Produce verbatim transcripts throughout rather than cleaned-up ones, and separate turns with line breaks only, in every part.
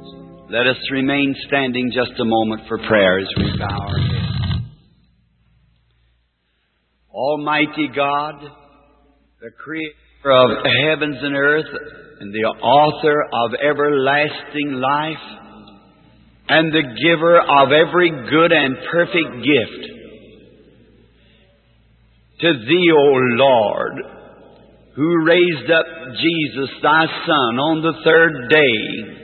Let us remain standing just a moment for prayer as we bow our heads. Almighty God, the Creator of heavens and earth, and the author of everlasting life, and the giver of every good and perfect gift, to Thee, O Lord, who raised up Jesus, Thy Son, on the third day,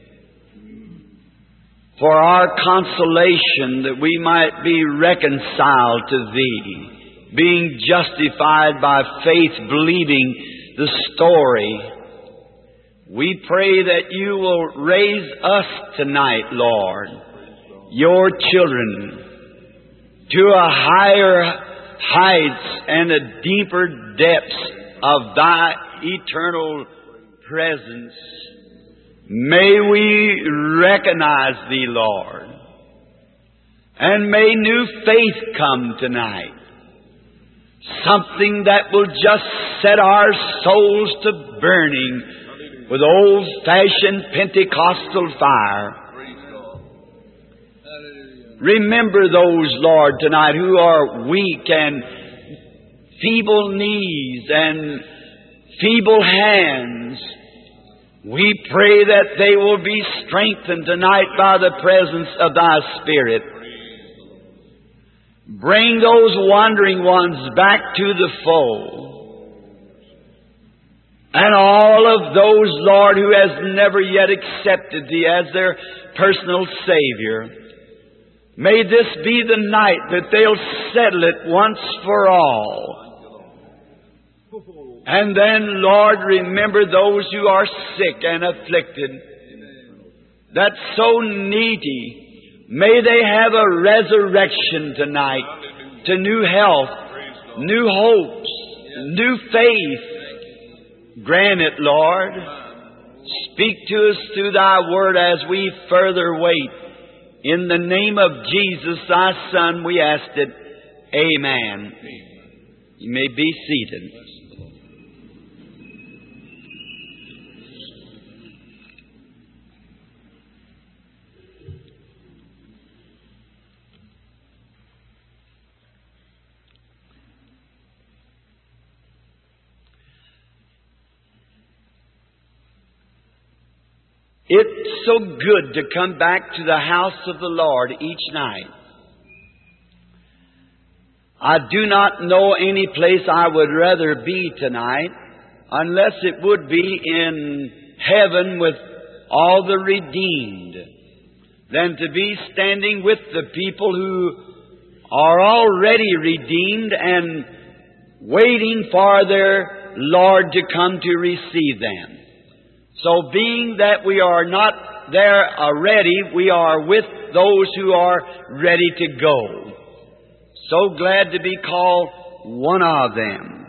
for our consolation that we might be reconciled to Thee, being justified by faith, believing the story. We pray that You will raise us tonight, Lord, Your children, to a higher heights and a deeper depths of Thy eternal presence. May we recognize Thee, Lord, and may new faith come tonight. Something that will just set our souls to burning with old-fashioned Pentecostal fire. Remember those, Lord, tonight who are weak and feeble knees and feeble hands. We pray that they will be strengthened tonight by the presence of Thy Spirit. Bring those wandering ones back to the fold. And all of those, Lord, who has never yet accepted Thee as their personal Savior, may this be the night that they'll settle it once for all. And then, Lord, remember those who are sick and afflicted, that's so needy. May they have a resurrection tonight to new health, new hopes, new faith. Grant it, Lord. Speak to us through Thy Word as we further wait. In the name of Jesus, Thy Son, we ask it. Amen. You may be seated. It's so good to come back to the house of the Lord each night. I do not know any place I would rather be tonight, unless it would be in heaven with all the redeemed, than to be standing with the people who are already redeemed and waiting for their Lord to come to receive them. So being that we are not there already, we are with those who are ready to go. So glad to be called one of them.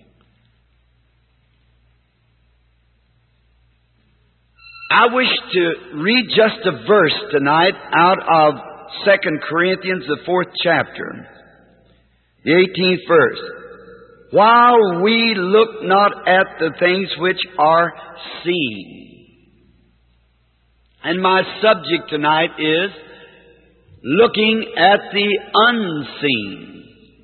I wish to read just a verse tonight out of Second Corinthians, the fourth chapter, the eighteenth verse. While we look not at the things which are seen. And my subject tonight is looking at the unseen.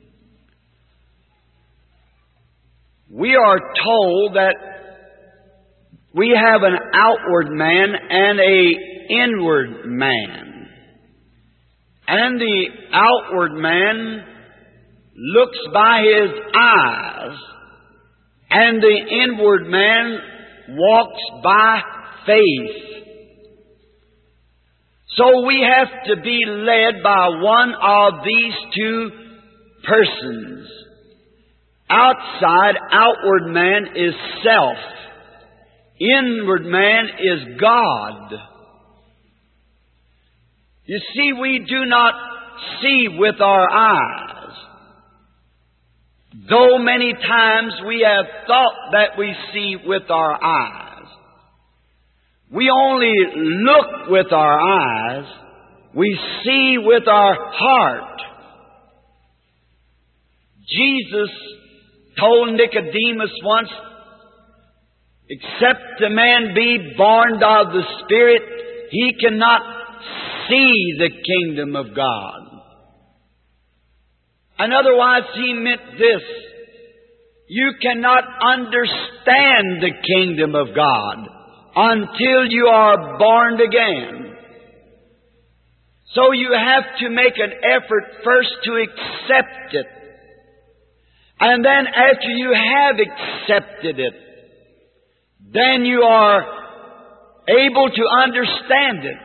We are told that we have an outward man and an inward man. And the outward man looks by his eyes, and the inward man walks by faith. So we have to be led by one of these two persons. Outside, outward man is self. Inward man is God. You see, we do not see with our eyes. Though many times we have thought that we see with our eyes. We only look with our eyes. We see with our heart. Jesus told Nicodemus once, except a man be born of the Spirit, he cannot see the kingdom of God. And otherwise he meant this: you cannot understand the kingdom of God until you are born again. So you have to make an effort first to accept it. And then after you have accepted it, then you are able to understand it.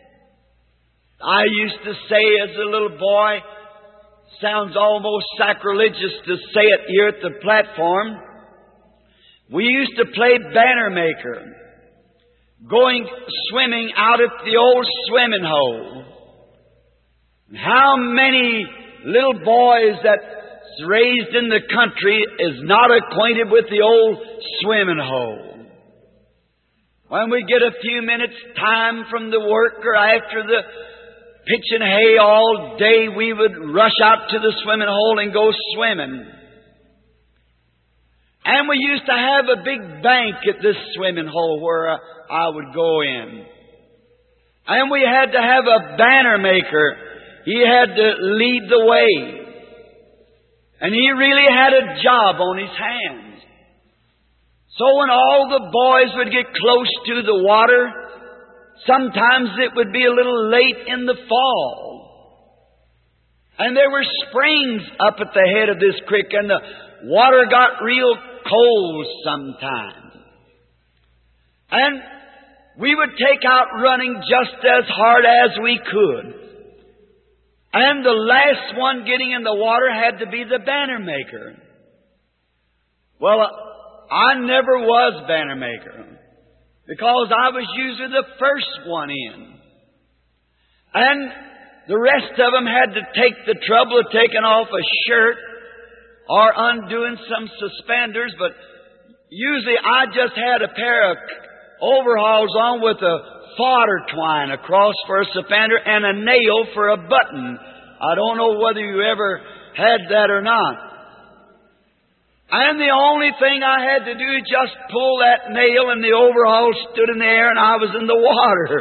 I used to say as a little boy, sounds almost sacrilegious to say it here at the platform, we used to play banner maker, going swimming out at the old swimming hole. How many little boys that's raised in the country is not acquainted with the old swimming hole? When we get a few minutes time from the work or after the pitching hay all day, we would rush out to the swimming hole and go swimming. And we used to have a big bank at this swimming hole where I would go in. And we had to have a banner maker. He had to lead the way. And he really had a job on his hands. So when all the boys would get close to the water, sometimes it would be a little late in the fall. And there were springs up at the head of this creek, and the water got real cold sometimes. And we would take out running just as hard as we could. And the last one getting in the water had to be the banner maker. Well, I never was banner maker, because I was usually the first one in. And the rest of them had to take the trouble of taking off a shirt or undoing some suspenders. But usually I just had a pair of overalls on with a fodder twine across for a suspender and a nail for a button. I don't know whether you ever had that or not. And the only thing I had to do is just pull that nail, and the overall stood in the air and I was in the water.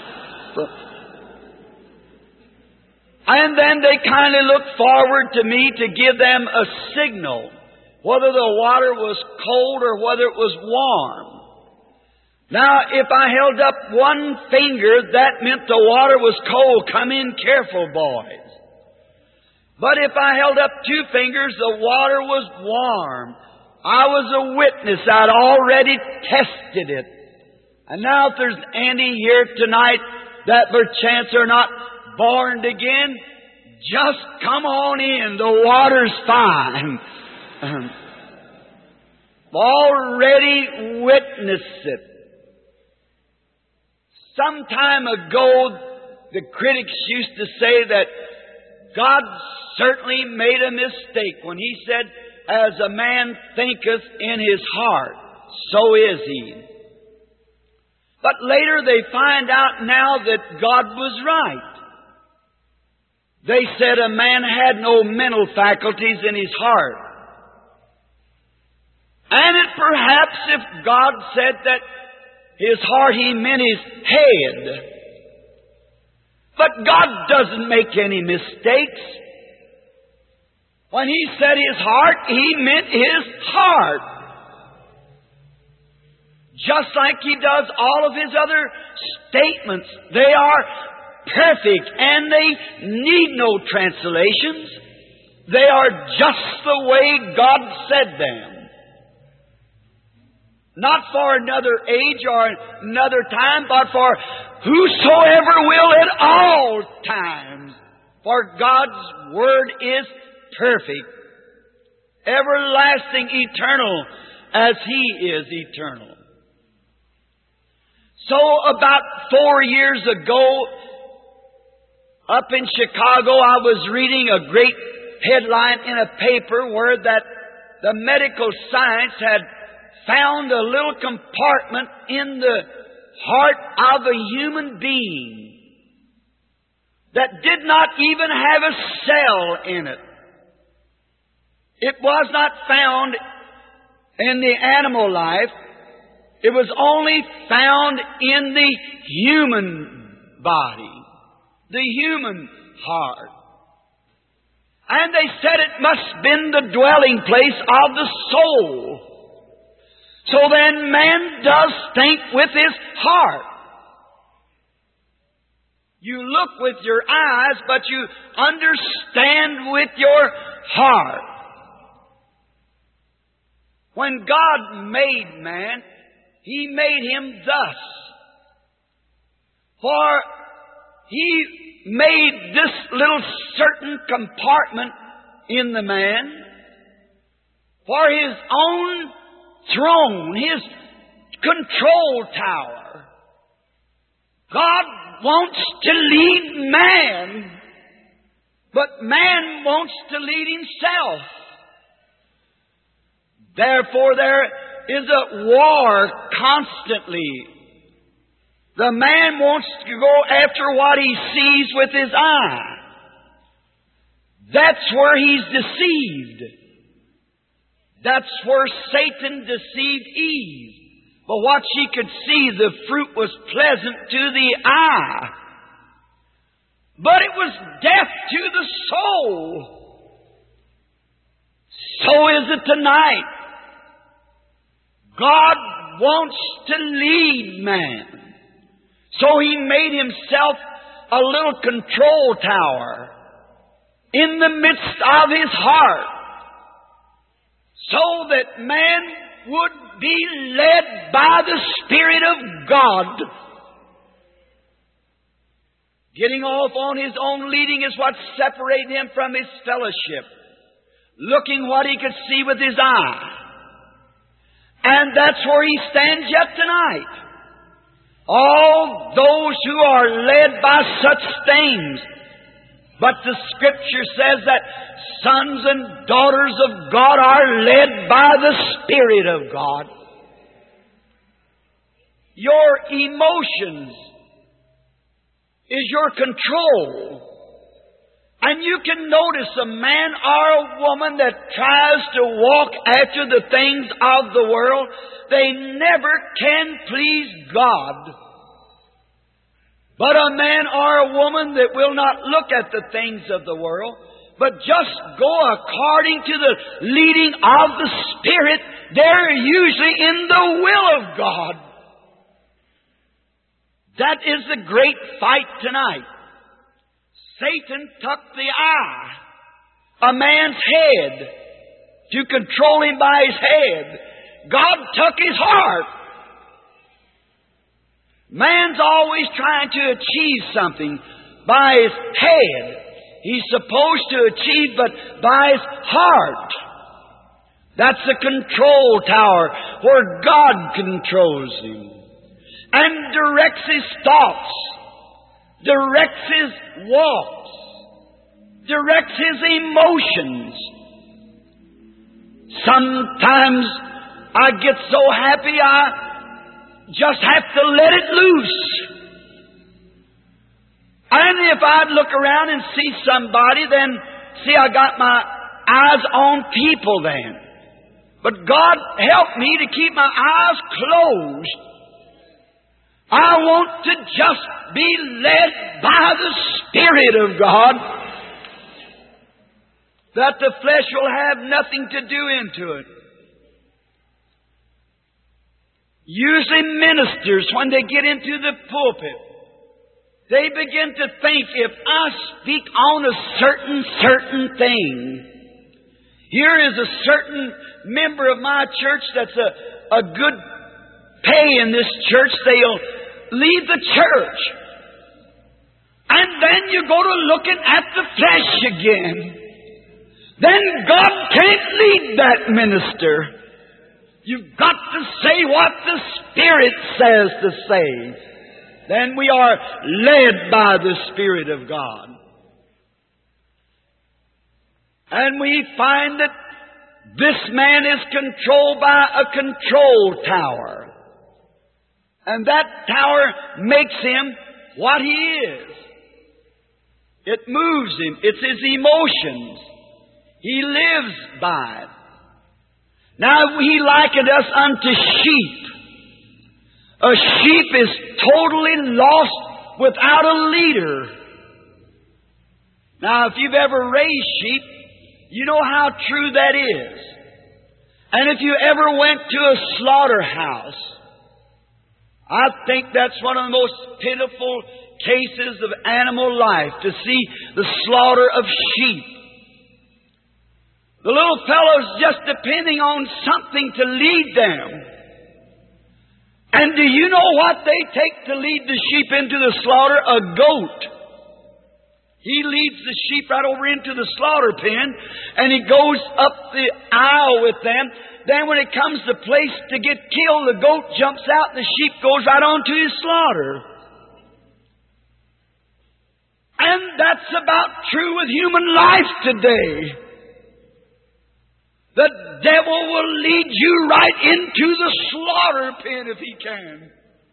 And then they kind of looked forward to me to give them a signal, whether the water was cold or whether it was warm. Now, if I held up one finger, that meant the water was cold. Come in careful, boys. But if I held up two fingers, the water was warm. I was a witness. I'd already tested it. And now if there's any here tonight that perchance are not born again, just come on in. The water's fine. Already witnessed it. Some time ago, the critics used to say that God certainly made a mistake when He said, as a man thinketh in his heart, so is he. But later they find out now that God was right. They said a man had no mental faculties in his heart. And it perhaps if God said that his heart, He meant his head. But God doesn't make any mistakes. When He said His heart, He meant His heart. Just like He does all of His other statements. They are perfect and they need no translations. They are just the way God said them. Not for another age or another time, but for whosoever will at all times. For God's Word is perfect, everlasting, eternal, as He is eternal. So about four years ago, up in Chicago, I was reading a great headline in a paper where that the medical science had found a little compartment in the heart of a human being that did not even have a cell in it. It was not found in the animal life. It was only found in the human body, the human heart. And they said it must have been the dwelling place of the soul. So then man does think with his heart. You look with your eyes, but you understand with your heart. When God made man, He made him thus. For He made this little certain compartment in the man for His own throne, His control tower. God wants to lead man, but man wants to lead himself. Therefore, there is a war constantly. The man wants to go after what he sees with his eye. That's where he's deceived. That's where Satan deceived Eve. But what she could see, the fruit was pleasant to the eye, but it was death to the soul. So is it tonight. God wants to lead man. So He made Himself a little control tower in the midst of his heart, so that man would be led by the Spirit of God. Getting off on his own leading is what separated him from his fellowship. Looking what he could see with his eye. And that's where he stands yet tonight. All those who are led by such things. But the Scripture says that sons and daughters of God are led by the Spirit of God. Your emotions is your control. And you can notice a man or a woman that tries to walk after the things of the world, they never can please God. But a man or a woman that will not look at the things of the world, but just go according to the leading of the Spirit, they're usually in the will of God. That is the great fight tonight. Satan took the eye, a man's head, to control him by his head. God took his heart. Man's always trying to achieve something by his head. He's supposed to achieve, but by his heart. That's the control tower where God controls him and directs his thoughts, directs his walks, directs his emotions. Sometimes I get so happy I just have to let it loose. And if I'd look around and see somebody, then see I got my eyes on people then. But God help me to keep my eyes closed. I want to just be led by the Spirit of God, that the flesh will have nothing to do into it. Usually ministers, when they get into the pulpit, they begin to think, if I speak on a certain, certain thing, here is a certain member of my church that's a, a good pay in this church, they'll leave the church. And then you go to looking at the flesh again. Then God can't lead that minister. You've got to say what the Spirit says to say. Then we are led by the Spirit of God. And we find that this man is controlled by a control tower. And that tower makes him what he is. It moves him. It's his emotions. He lives by it. Now He likened us unto sheep. A sheep is totally lost without a leader. Now, if you've ever raised sheep, you know how true that is. And if you ever went to a slaughterhouse, I think that's one of the most pitiful cases of animal life, to see the slaughter of sheep. The little fellows just depending on something to lead them. And do you know what they take to lead the sheep into the slaughter? A goat. He leads the sheep right over into the slaughter pen, and he goes up the aisle with them. Then when it comes to place to get killed, the goat jumps out and the sheep goes right on to his slaughter. And that's about true with human life today. The devil will lead you right into the slaughter pen if he can.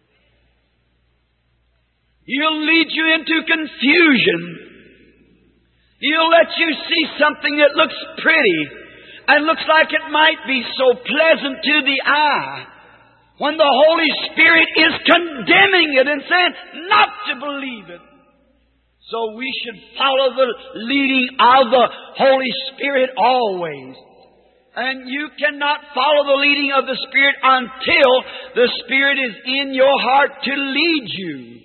He'll lead you into confusion. He'll let you see something that looks pretty and looks like it might be so pleasant to the eye, when the Holy Spirit is condemning it and saying not to believe it. So we should follow the leading of the Holy Spirit always. And you cannot follow the leading of the Spirit until the Spirit is in your heart to lead you.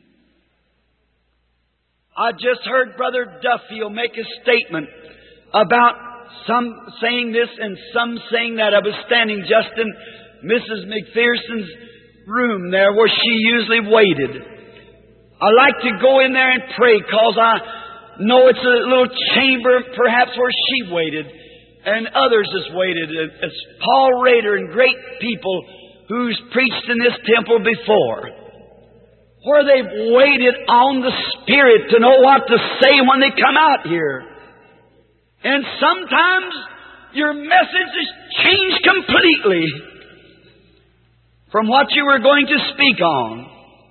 I just heard Brother Duffield make a statement about some saying this and some saying that. I was standing just in Missus McPherson's room there where she usually waited. I like to go in there and pray because I know it's a little chamber perhaps where she waited and others has waited. It's Paul Rader and great people who's preached in this temple before, where they've waited on the Spirit to know what to say when they come out here. And sometimes your message is changed completely from what you were going to speak on.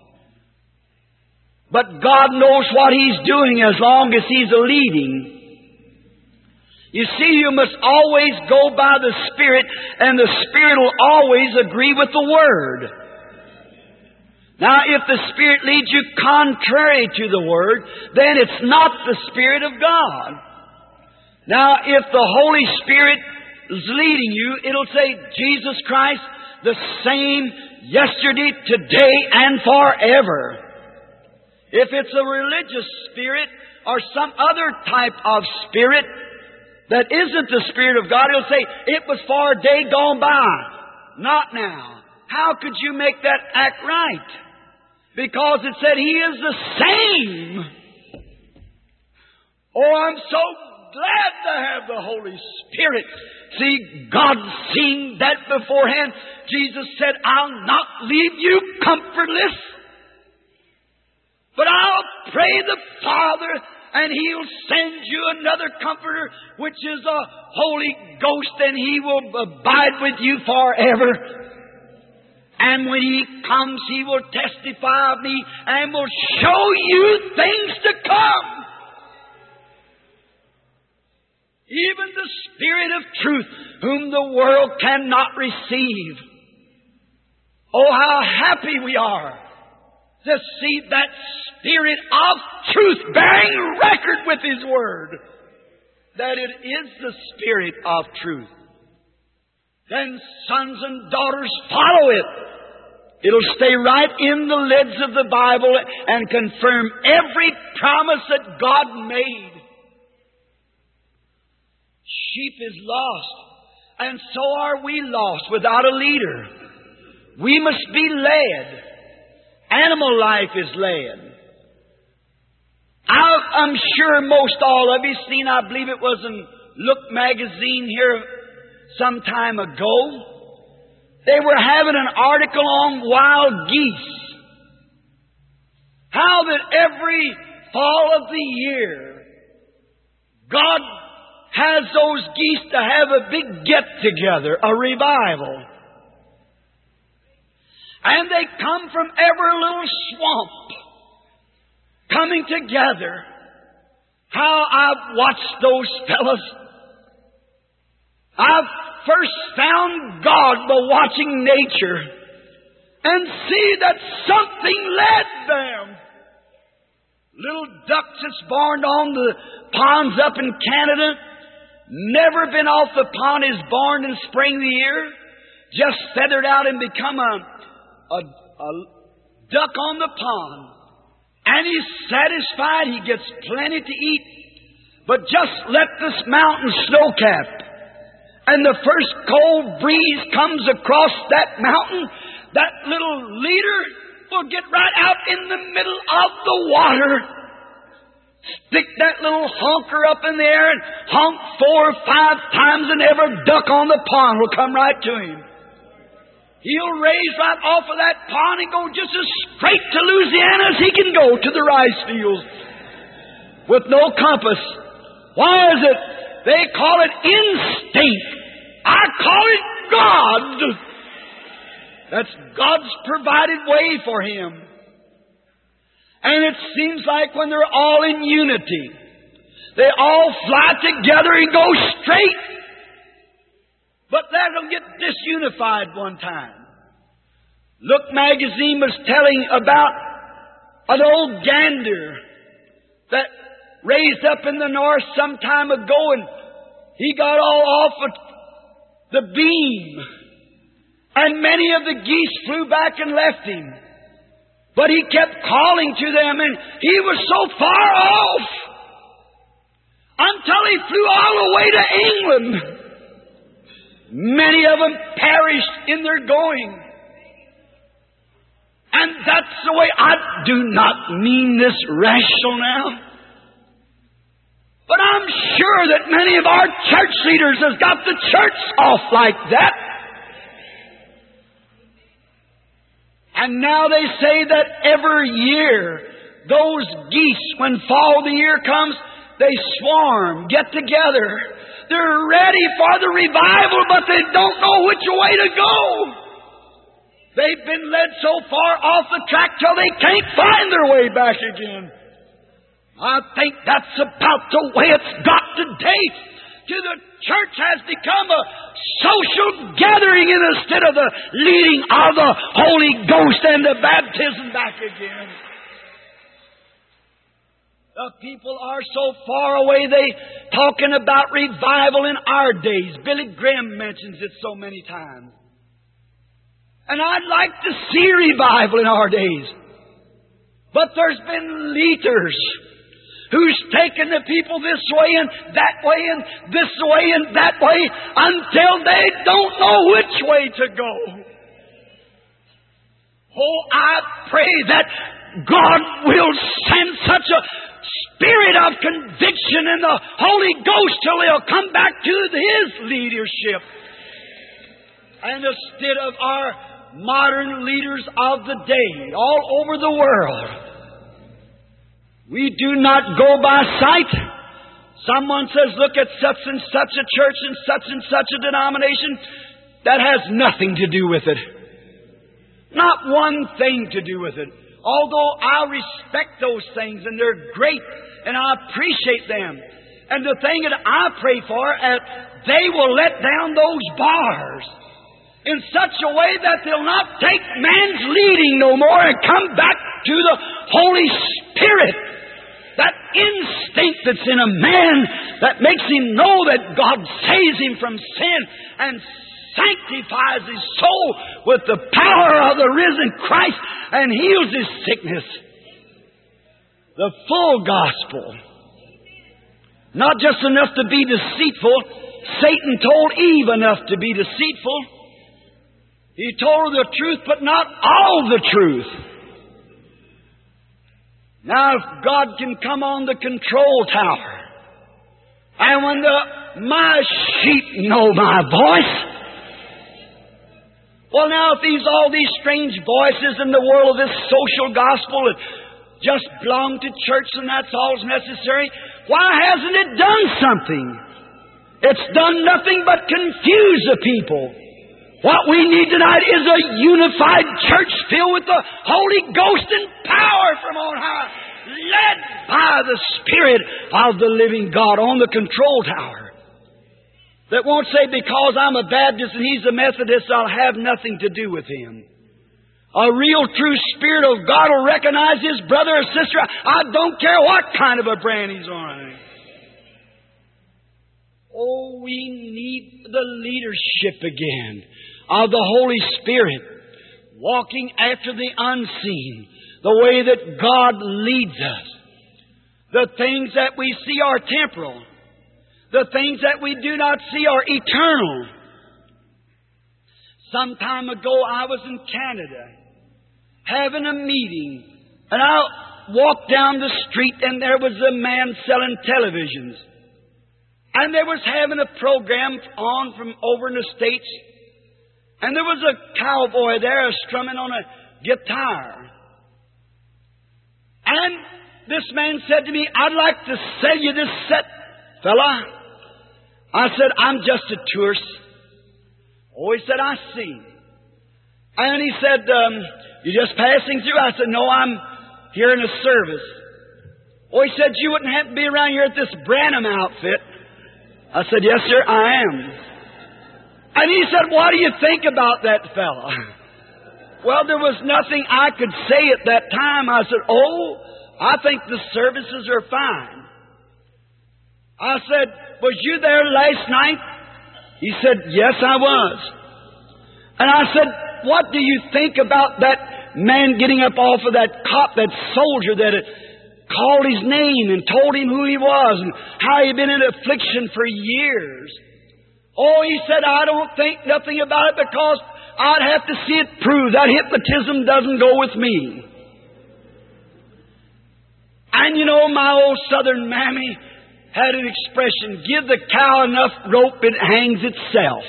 But God knows what He's doing as long as He's leading. You see, you must always go by the Spirit, and the Spirit will always agree with the Word. Now, if the Spirit leads you contrary to the Word, then it's not the Spirit of God. Now, if the Holy Spirit is leading you, it'll say, Jesus Christ, the same yesterday, today, and forever. If it's a religious spirit or some other type of spirit that isn't the Spirit of God, it'll say, it was for a day gone by, not now. How could you make that act right? Because it said He is the same. Oh, I'm so glad to have the Holy Spirit. See, God seeing that beforehand. Jesus said, I'll not leave you comfortless, but I'll pray the Father, and He'll send you another Comforter, which is a Holy Ghost, and He will abide with you forever. And when He comes, He will testify of me and will show you things to come. Even the Spirit of truth, whom the world cannot receive. Oh, how happy we are to see that Spirit of truth bearing record with His Word that it is the Spirit of truth. Then sons and daughters follow it. It'll stay right in the lids of the Bible and confirm every promise that God made. Sheep is lost, and so are we lost without a leader. We must be led. Animal life is led. I'm sure most all of you seen, I believe it was in Look magazine here some time ago. They were having an article on wild geese. How that every fall of the year, God has those geese to have a big get-together, a revival. And they come from every little swamp, coming together. How I've watched those fellows. I've first found God by watching nature. and see that something led them. Little ducks that's born on the ponds up in Canada, never been off the pond, is born in spring of the year, just feathered out and become a, a, a duck on the pond. And he's satisfied, he gets plenty to eat. But just let this mountain snow-capped, and the first cold breeze comes across that mountain, that little leader will get right out in the middle of the water, stick that little honker up in the air and honk four or five times, and every duck on the pond will come right to him. He'll raise right off of that pond and go just as straight to Louisiana as he can go to the rice fields with no compass. Why is it? They call it instinct. I call it God. That's God's provided way for him. And it seems like when they're all in unity, they all fly together and go straight. But let them get disunified one time. Look magazine was telling about an old gander that raised up in the north some time ago, and he got all off of the beam. And many of the geese flew back and left him. But he kept calling to them, and he was so far off until he flew all the way to England. Many of them perished in their going. And that's the way. I do not mean this rational now. But I'm sure that many of our church leaders has got the church off like that. And now they say that every year, those geese, when fall of the year comes, they swarm, get together. They're ready for the revival, but they don't know which way to go. They've been led so far off the track till they can't find their way back again. I think that's about the way it's got today. To the church has become a social gathering instead of the leading of the Holy Ghost and the baptism back again. The people are so far away, they talking about revival in our days. Billy Graham mentions it so many times. And I'd like to see revival in our days. But there's been leaders who's taken the people this way and that way and this way and that way until they don't know which way to go. Oh, I pray that God will send such a spirit of conviction in the Holy Ghost till they'll come back to His leadership. And instead of our modern leaders of the day all over the world, we do not go by sight. Someone says, look at such and such a church and such and such a denomination. That has nothing to do with it. Not one thing to do with it. Although I respect those things and they're great and I appreciate them. And the thing that I pray for is they will let down those bars in such a way that they'll not take man's leading no more and come back to the Holy Spirit. That instinct that's in a man that makes him know that God saves him from sin and sanctifies his soul with the power of the risen Christ and heals his sickness. The full gospel. Not just enough to be deceitful. Satan told Eve enough to be deceitful. He told her the truth, but not all the truth. Now, if God can come on the control tower, and when the my sheep know my voice, well, now, if these all these strange voices in the world of this social gospel that just belong to church and that's all's necessary, why hasn't it done something? It's done nothing but confuse the people. What we need tonight is a unified church filled with the Holy Ghost and power from on high, led by the Spirit of the living God on the control tower. That won't say because I'm a Baptist and he's a Methodist, I'll have nothing to do with him. A real true Spirit of God will recognize his brother or sister. I don't care what kind of a brand he's on. Oh, we need the leadership again of the Holy Spirit, walking after the unseen, the way that God leads us. The things that we see are temporal. The things that we do not see are eternal. Some time ago I was in Canada having a meeting, and I walked down the street and there was a man selling televisions. And they was having a program on from over in the States. And there was a cowboy there strumming on a guitar. And this man said to me, I'd like to sell you this set, fella. I said, I'm just a tourist. Oh, he said, I see. And he said, um, you're just passing through? I said, no, I'm here in a service. Oh, he said, you wouldn't happen to be around here at this Branham outfit? I said, yes, sir, I am. And he said, what do you think about that fella? Well, there was nothing I could say at that time. I said, oh, I think the services are fine. I said, was you there last night? He said, yes, I was. And I said, what do you think about that man getting up off of that cop, that soldier that had called his name and told him who he was and how he'd been in affliction for years? Oh, he said, I don't think nothing about it because I'd have to see it proved. That hypnotism doesn't go with me. And you know, my old southern mammy had an expression, give the cow enough rope, it hangs itself.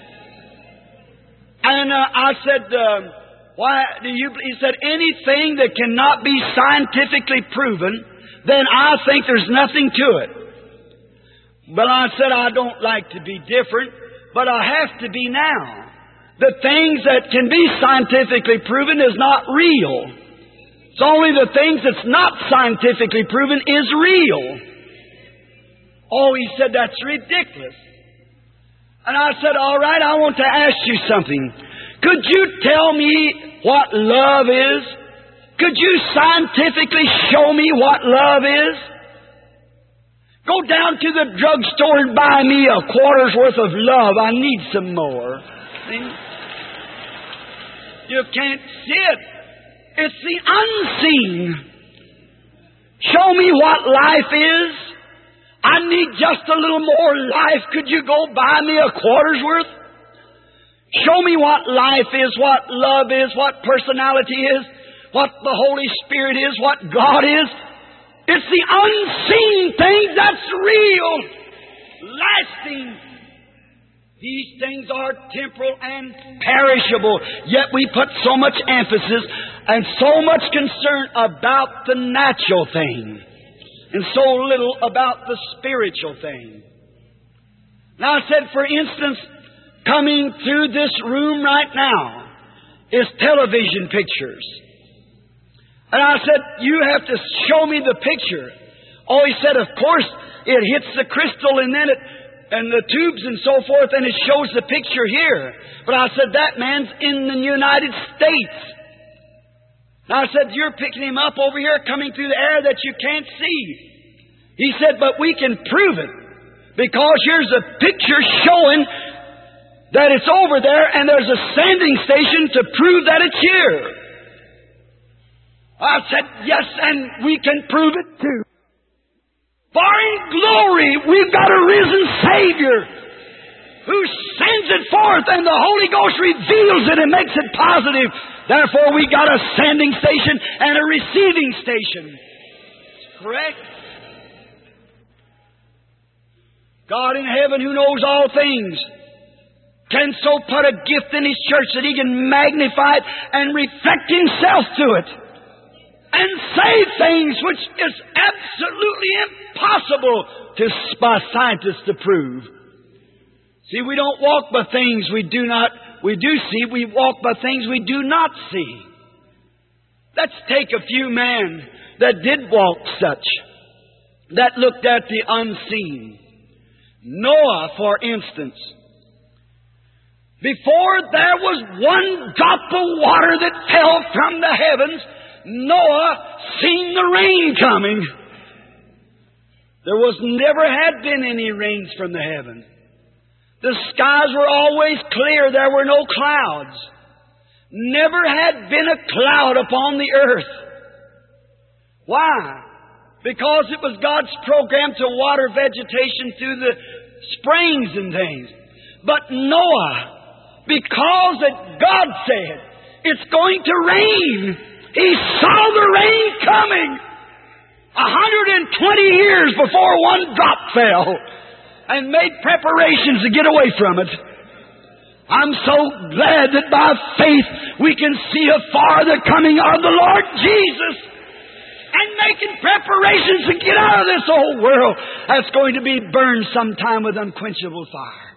And uh, I said, uh, why do you, he said, anything that cannot be scientifically proven, then I think there's nothing to it. But I said, I don't like to be different, but I have to be now. The things that can be scientifically proven is not real. It's only the things that's not scientifically proven is real. Oh, he said, that's ridiculous. And I said, all right, I want to ask you something. Could you tell me what love is? Could you scientifically show me what love is? Go down to the drugstore and buy me a quarter's worth of love. I need some more. See? You can't see it. It's the unseen. Show me what life is. I need just a little more life. Could you go buy me a quarter's worth? Show me what life is, what love is, what personality is, what the Holy Spirit is, what God is. It's the unseen things that's real, lasting. These things are temporal and perishable. Yet we put so much emphasis and so much concern about the natural thing, and so little about the spiritual thing. Now I said, for instance, coming through this room right now is television pictures. And I said, you have to show me the picture. Oh, he said, of course, it hits the crystal and then it, and the tubes and so forth, and it shows the picture here. But I said, that man's in the United States. Now I said, you're picking him up over here coming through the air that you can't see. He said, but we can prove it. Because here's a picture showing that it's over there and there's a sanding station to prove that it's here. I said, yes, and we can prove it too. For in glory, we've got a risen Savior who sends it forth and the Holy Ghost reveals it and makes it positive. Therefore, we got a sending station and a receiving station. Correct? God in heaven, who knows all things, can so put a gift in His church that He can magnify it and reflect Himself to it and say things which is absolutely impossible to by scientists to prove. See, we don't walk by things we do not, we do see. We walk by things we do not see. Let's take a few men that did walk such, that looked at the unseen. Noah, for instance. Before there was one drop of water that fell from the heavens, Noah seen the rain coming. There was never had been any rains from the heavens. The skies were always clear. There were no clouds. Never had been a cloud upon the earth. Why? Because it was God's program to water vegetation through the springs and things. But Noah, because that God said it's going to rain, he saw the rain coming one hundred twenty years before one drop fell and made preparations to get away from it. I'm so glad that by faith we can see afar the coming of the Lord Jesus and making preparations to get out of this old world that's going to be burned sometime with unquenchable fire.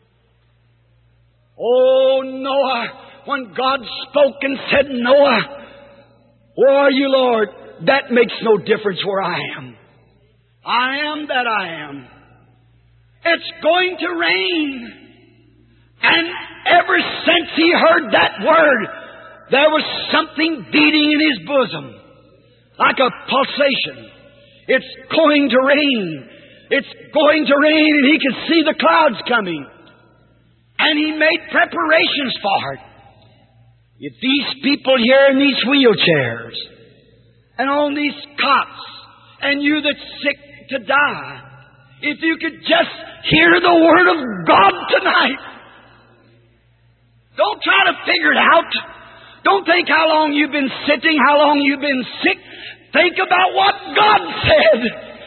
Oh, Noah, when God spoke and said, Noah, where are you, Lord? That makes no difference where I am. I am that I am. It's going to rain. And ever since he heard that word, there was something beating in his bosom, like a pulsation. It's going to rain. It's going to rain, and he could see the clouds coming. And he made preparations for it. If these people here in these wheelchairs, and on these cots, and you that's sick to die, if you could just hear the Word of God tonight. Don't try to figure it out. Don't think how long you've been sitting, how long you've been sick. Think about what God said.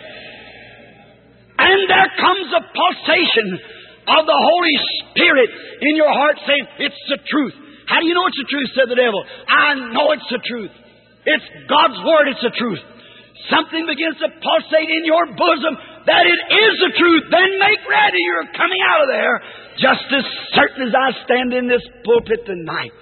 And there comes a pulsation of the Holy Spirit in your heart saying, it's the truth. How do you know it's the truth, said the devil? I know it's the truth. It's God's Word, it's the truth. Something begins to pulsate in your bosom that it is the truth. Then make ready. You're coming out of there just as certain as I stand in this pulpit tonight.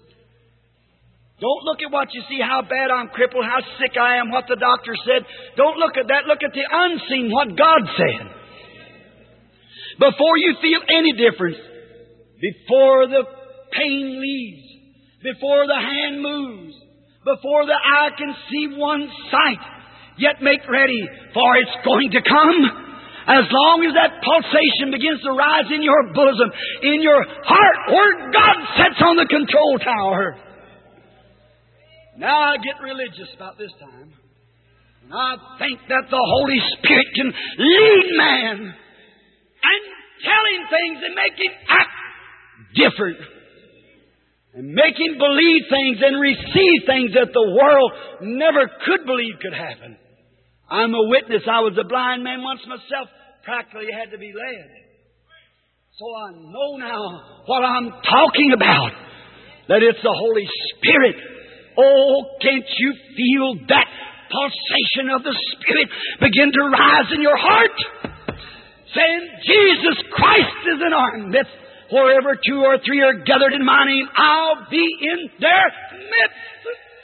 Don't look at what you see, how bad I'm crippled, how sick I am, what the doctor said. Don't look at that. Look at the unseen, what God said. Before you feel any difference, before the pain leaves, before the hand moves, before the eye can see one sight, yet make ready, for it's going to come. As long as that pulsation begins to rise in your bosom, in your heart, where God sits on the control tower. Now I get religious about this time. And I think that the Holy Spirit can lead man and tell him things and make him act different. And make him believe things and receive things that the world never could believe could happen. I'm a witness. I was a blind man once myself. Practically had to be led. So I know now what I'm talking about. That it's the Holy Spirit. Oh, can't you feel that pulsation of the Spirit begin to rise in your heart? Saying, Jesus Christ is in our midst. Wherever two or three are gathered in my name, I'll be in their midst.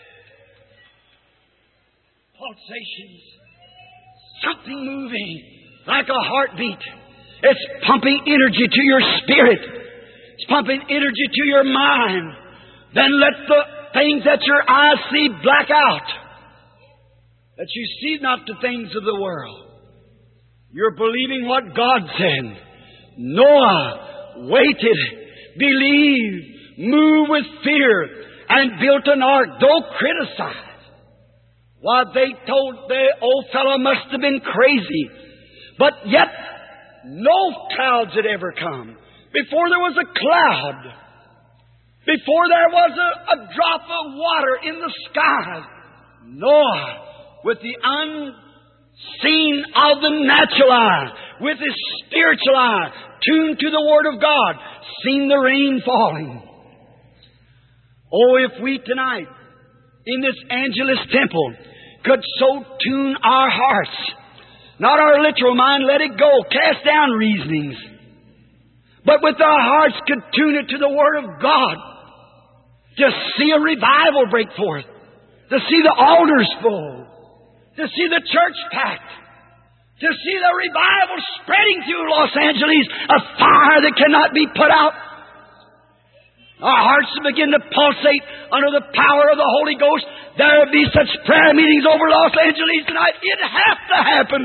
Pulsations. Something moving like a heartbeat. It's pumping energy to your spirit. It's pumping energy to your mind. Then let the things that your eyes see black out. That you see not the things of the world. You're believing what God said. Noah waited, believed, moved with fear, and built an ark. Don't criticize. Why, they told the old fellow must have been crazy. But yet, no clouds had ever come. Before there was a cloud. Before there was a, a drop of water in the sky. Noah, with the unseen of the natural eye, with his spiritual eye, tuned to the Word of God, seen the rain falling. Oh, if we tonight, in this Angelus temple, could so tune our hearts, not our literal mind, let it go, cast down reasonings, but with our hearts could tune it to the Word of God, to see a revival break forth, to see the altars full, to see the church packed, to see the revival spreading through Los Angeles, a fire that cannot be put out. our hearts will begin to pulsate under the power of the Holy Ghost. There will be such prayer meetings over Los Angeles tonight. It'd have to happen.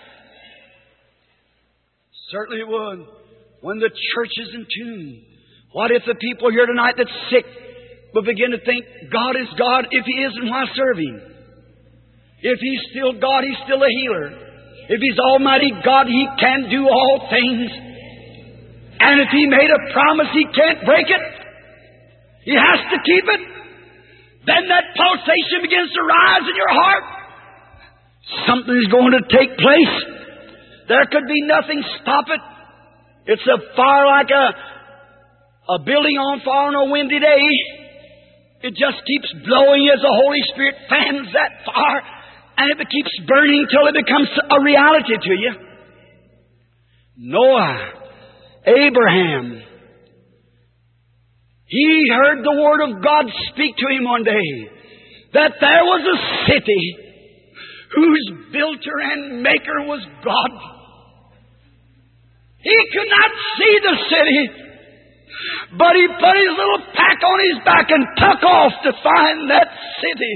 Certainly it would. When the church is in tune. What if the people here tonight that's sick will begin to think, God is God? If He isn't, why serve Him? If He's still God, He's still a healer. If He's Almighty God, He can do all things. And if He made a promise, He can't break it. He has to keep it. Then that pulsation begins to rise in your heart. Something is going to take place. There could be nothing stop it. It's a fire like a, a building on fire on a windy day. It just keeps blowing as the Holy Spirit fans that fire, and it keeps burning till it becomes a reality to you. Noah, Abraham, he heard the Word of God speak to him one day that there was a city whose builder and maker was God. He could not see the city, but he put his little pack on his back and took off to find that city.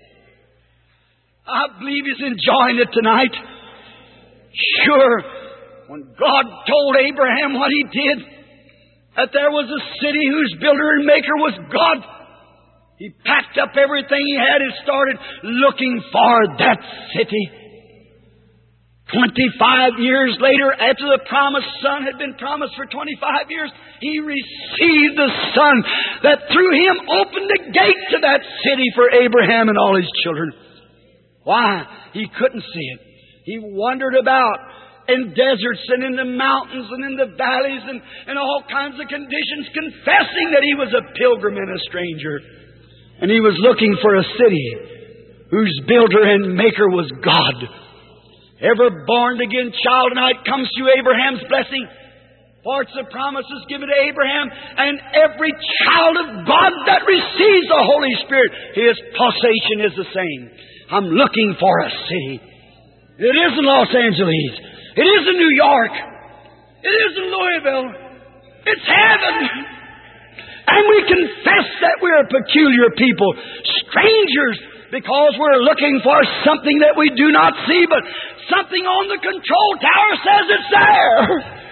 I believe he's enjoying it tonight. Sure, when God told Abraham what He did, that there was a city whose builder and maker was God, he packed up everything he had and started looking for that city. Twenty-five years later, after the promised son had been promised for twenty-five years, he received the Son that through him opened the gate to that city for Abraham and all his children. Why? He couldn't see it. He wandered about in deserts and in the mountains and in the valleys and in all kinds of conditions, confessing that he was a pilgrim and a stranger. And he was looking for a city whose builder and maker was God. Every born-again child tonight comes through Abraham's blessing. For it's the promises given to Abraham. And every child of God that receives the Holy Spirit, his pulsation is the same. I'm looking for a city. It isn't Los Angeles. It isn't New York. It isn't Louisville. It's heaven. And we confess that we're a peculiar people. Strangers, because we're looking for something that we do not see, but something on the control tower says it's there.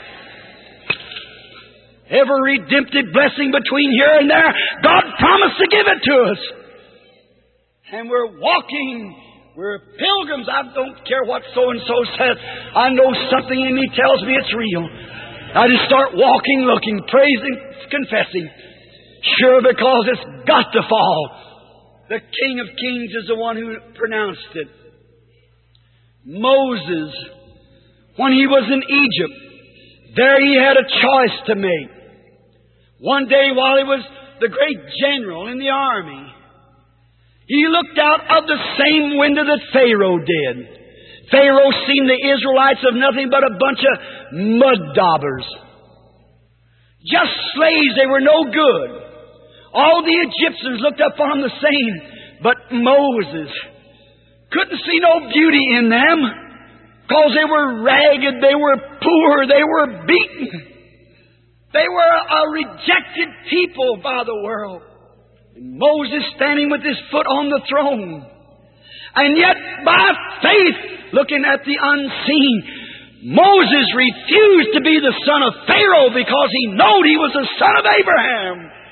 Every redemptive blessing between here and there, God promised to give it to us. And we're walking, we're pilgrims. I don't care what so-and-so says. I know something in me tells me it's real. I just start walking, looking, praising, confessing. Sure, because it's got to fall. The King of Kings is the one who pronounced it. Moses, when he was in Egypt, there he had a choice to make. One day while he was the great general in the army, he looked out of the same window that Pharaoh did. Pharaoh seen the Israelites of nothing but a bunch of mud daubers. Just slaves, they were no good. All the Egyptians looked upon the same, but Moses couldn't see no beauty in them because they were ragged, they were poor, they were beaten. They were a rejected people by the world. And Moses standing with his foot on the throne. And yet by faith, looking at the unseen, Moses refused to be the son of Pharaoh because he knowed he was the son of Abraham.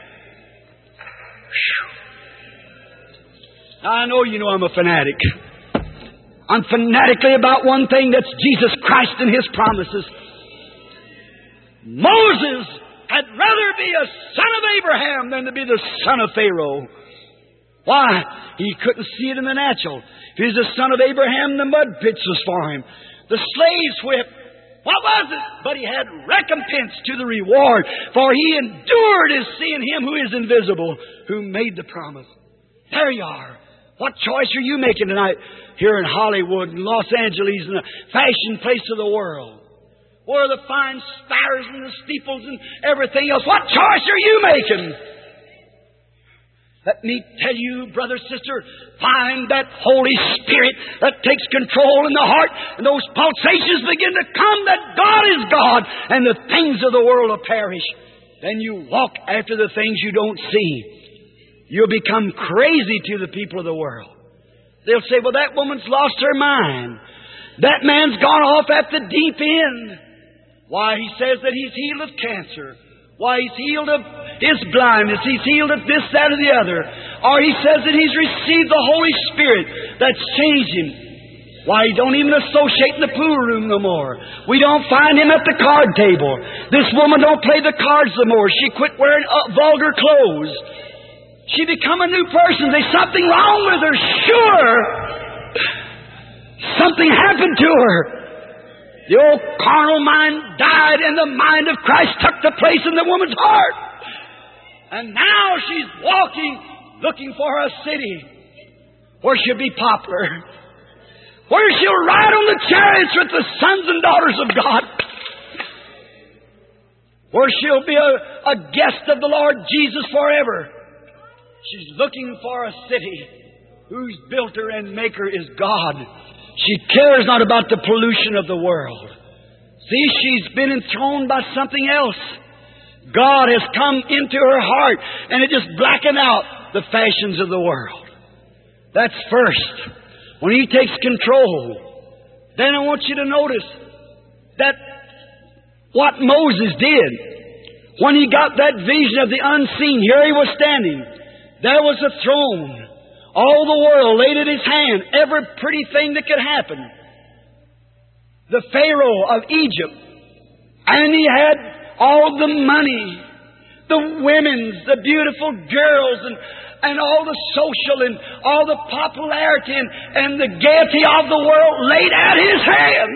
Whew. I know you know I'm a fanatic. I'm fanatically about one thing, that's Jesus Christ and His promises. Moses had rather be a son of Abraham than to be the son of Pharaoh. Why? He couldn't see it in the natural. If he was the son of Abraham, the mud pits was for him. The slaves whip, what was it? But he had recompense to the reward, for he endured as seeing Him who is invisible, who made the promise. There you are. What choice are you making tonight here in Hollywood and Los Angeles and the fashion place of the world? Where are the fine spires and the steeples and everything else? What choice are you making? Let me tell you, brother, sister, find that Holy Spirit that takes control in the heart, and those pulsations begin to come that God is God, and the things of the world will perish. then you walk after the things you don't see. You'll become crazy to the people of the world. They'll say, well, that woman's lost her mind. That man's gone off at the deep end. Why, he says that he's healed of cancer. Why, he's healed of his blindness. He's healed of this, that, or the other. Or he says that he's received the Holy Spirit that's changed him. Why, he don't even associate in the pool room no more. We don't find him at the card table. This woman don't play the cards no more. She quit wearing uh, vulgar clothes. She become a new person. There's something wrong with her, sure. Something happened to her. The old carnal mind died and the mind of Christ took the place in the woman's heart. And now she's walking, looking for a city where she'll be popular, where she'll ride on the chariots with the sons and daughters of God, where she'll be a, a guest of the Lord Jesus forever. She's looking for a city whose builder and maker is God. She cares not about the pollution of the world. See, she's been enthroned by something else. God has come into her heart and it just blackened out the fashions of the world. That's first. When He takes control, then I want you to notice that what Moses did when he got that vision of the unseen, here he was standing. There was a throne. All the world laid at his hand every pretty thing that could happen. The Pharaoh of Egypt. And he had all the money, the women's, the beautiful girls, and, and all the social and all the popularity and, and the gaiety of the world laid at his hand.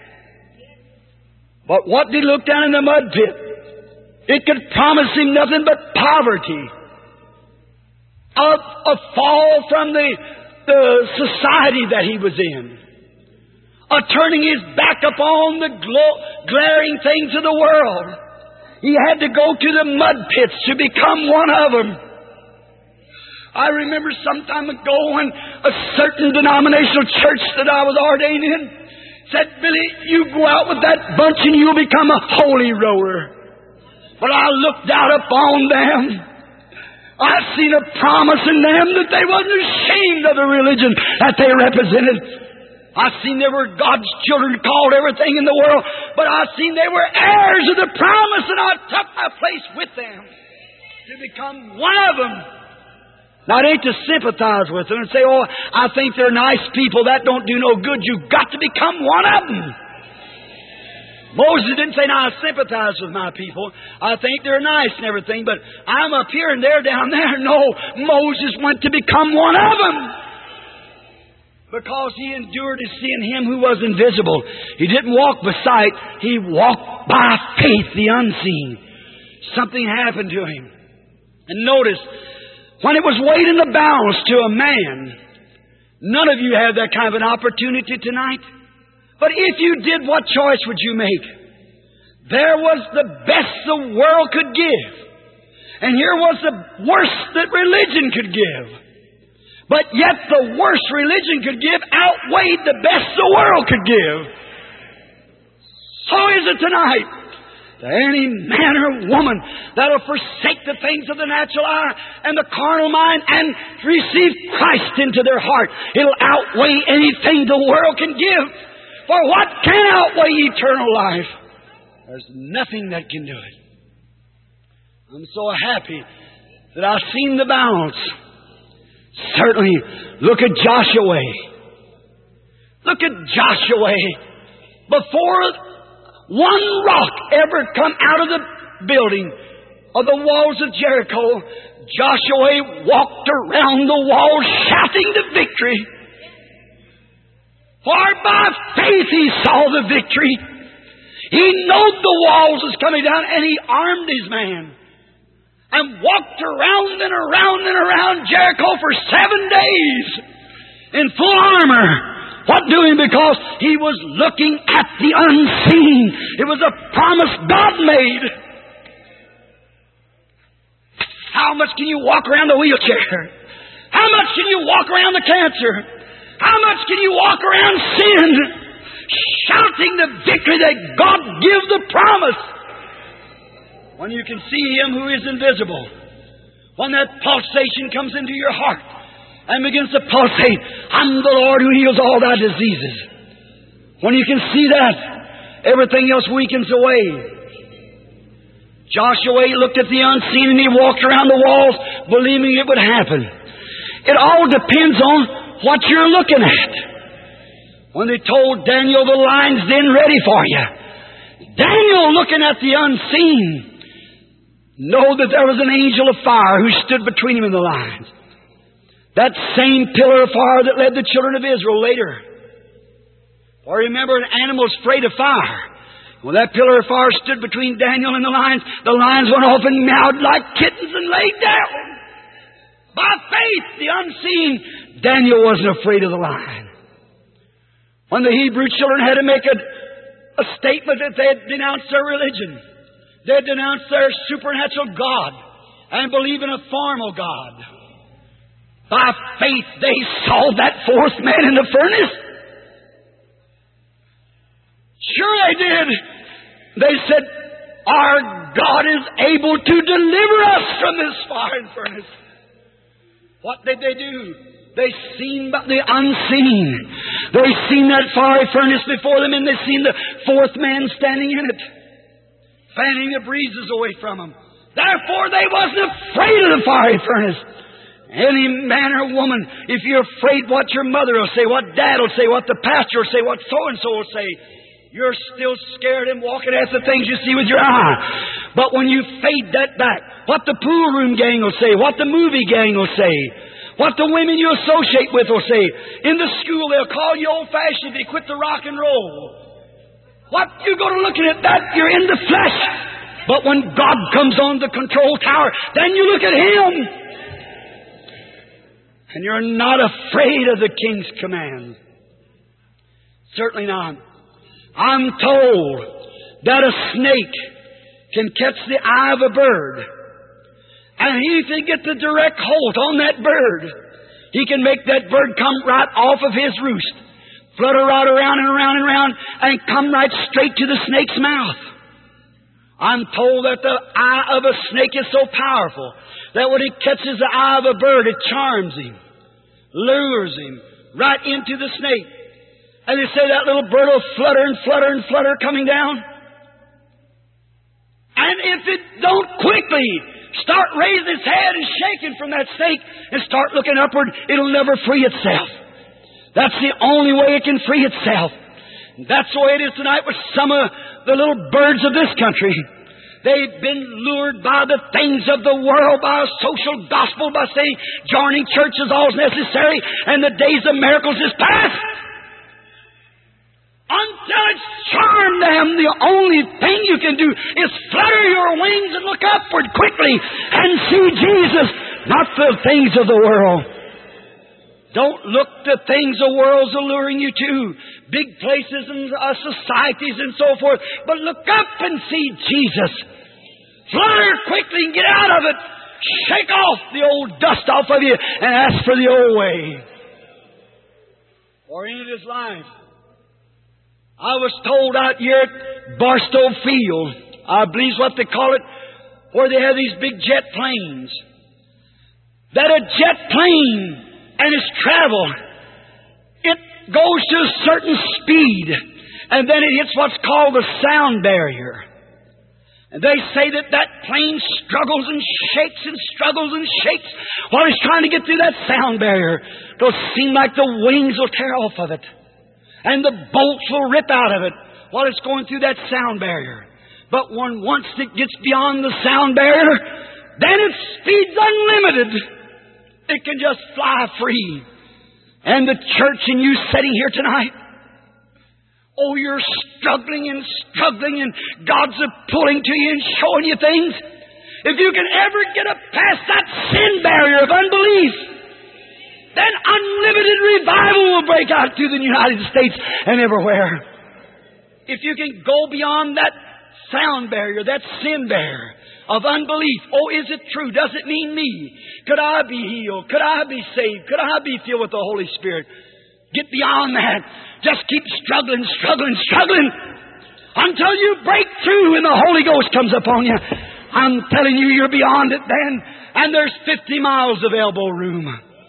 But what did he look down in the mud pit? It could promise him nothing but poverty. A, a fall from the, the society that he was in. A turning his back upon the glo- glaring things of the world. He had to go to the mud pits to become one of them. I remember some time ago when a certain denominational church that I was ordained in said, Billy, you go out with that bunch and you'll become a holy roller. But I looked out upon them. I seen a promise in them that they wasn't ashamed of the religion that they represented. I seen they were God's children, called everything in the world, but I seen they were heirs of the promise, and I took my place with them to become one of them. Now, it ain't to sympathize with them and say, oh, I think they're nice people. That don't do no good. You've got to become one of them. Moses didn't say, now I sympathize with my people. I think they're nice and everything, but I'm up here and they're down there. No, Moses went to become one of them. Because he endured to seeing Him who was invisible. He didn't walk by sight. He walked by faith, the unseen. Something happened to him. And notice, when it was weighed in the balance to a man, none of you have that kind of an opportunity tonight. But if you did, what choice would you make? There was the best the world could give. And here was the worst that religion could give. But yet the worst religion could give outweighed the best the world could give. So is it tonight. To any man or woman that'll forsake the things of the natural eye and the carnal mind and receive Christ into their heart, it'll outweigh anything the world can give. For what can outweigh eternal life? There's nothing that can do it. I'm so happy that I've seen the balance. Certainly, look at Joshua. Look at Joshua. Before one rock ever come out of the building of the walls of Jericho, Joshua walked around the walls shouting the victory. For by faith he saw the victory. He knowed the walls was coming down, and he armed his man and walked around and around and around Jericho for seven days in full armor. What doing? Because he was looking at the unseen. It was a promise God made. How much can you walk around the wheelchair? How much can you walk around the cancer? How much can you walk around sin, shouting the victory that God gives the promise? When you can see Him who is invisible. When that pulsation comes into your heart and begins to pulsate, I'm the Lord who heals all thy diseases. When you can see that, everything else weakens away. Joshua looked at the unseen and he walked around the walls believing it would happen. It all depends on what you're looking at. When they told Daniel the lion's den ready for you, Daniel looking at the unseen, know that there was an angel of fire who stood between him and the lions. That same pillar of fire that led the children of Israel later. Or remember, an animal's afraid of fire. When that pillar of fire stood between Daniel and the lions, the lions went off and meowed like kittens and laid down. By faith, the unseen, Daniel wasn't afraid of the lion. When the Hebrew children had to make a, a statement that they had denounced their religion, they had denounced their supernatural God and believe in a formal God. By faith, they saw that fourth man in the furnace. Sure they did. They said, our God is able to deliver us from this fire and furnace. What did they do? They seen the unseen. They seen that fiery furnace before them, and they seen the fourth man standing in it, fanning the breezes away from them. Therefore, they wasn't afraid of the fiery furnace. Any man or woman, if you're afraid what your mother will say, what dad will say, what the pastor will say, what so-and-so will say, you're still scared and walking after the things you see with your eye. But when you fade that back, what the pool room gang will say, what the movie gang will say, what the women you associate with will say. In the school, they'll call you old-fashioned if you quit the rock and roll. What you go to looking at that, you're in the flesh. But when God comes on the control tower, then you look at Him. And you're not afraid of the King's command. Certainly not. I'm told that a snake can catch the eye of a bird. And he can get the direct hold on that bird. He can make that bird come right off of his roost, flutter right around and around and around, and come right straight to the snake's mouth. I'm told that the eye of a snake is so powerful that when it catches the eye of a bird, it charms him, lures him right into the snake. And they say that little bird will flutter and flutter and flutter coming down. And if it don't quickly start raising its head and shaking from that snake and start looking upward, it'll never free itself. That's the only way it can free itself. That's the way it is tonight with some of the little birds of this country. They've been lured by the things of the world, by a social gospel, by saying joining church is all necessary and the days of miracles is past. Until it's charmed them, the only thing you can do is flutter your wings and look upward quickly and see Jesus, not the things of the world. Don't look to things the world's alluring you to, big places and uh, societies and so forth, but look up and see Jesus. Flutter quickly and get out of it. Shake off the old dust off of you and ask for the old way. Or in His life. I was told out here at Barstow Field, I believe is what they call it, where they have these big jet planes, that a jet plane and its travel, it goes to a certain speed, and then it hits what's called the sound barrier. And they say that that plane struggles and shakes and struggles and shakes while it's trying to get through that sound barrier. It'll seem like the wings will tear off of it. And the bolts will rip out of it while it's going through that sound barrier. But when once it gets beyond the sound barrier, then its speed's unlimited. It can just fly free. And the church and you sitting here tonight, oh, you're struggling and struggling and God's pulling to you and showing you things. If you can ever get up past that sin barrier of unbelief, then unlimited revival will break out through the United States and everywhere. If you can go beyond that sound barrier, that sin barrier of unbelief. Oh, is it true? Does it mean me? Could I be healed? Could I be saved? Could I be filled with the Holy Spirit? Get beyond that. Just keep struggling, struggling, struggling until you break through and the Holy Ghost comes upon you. I'm telling you, you're beyond it then. And there's fifty miles of elbow room.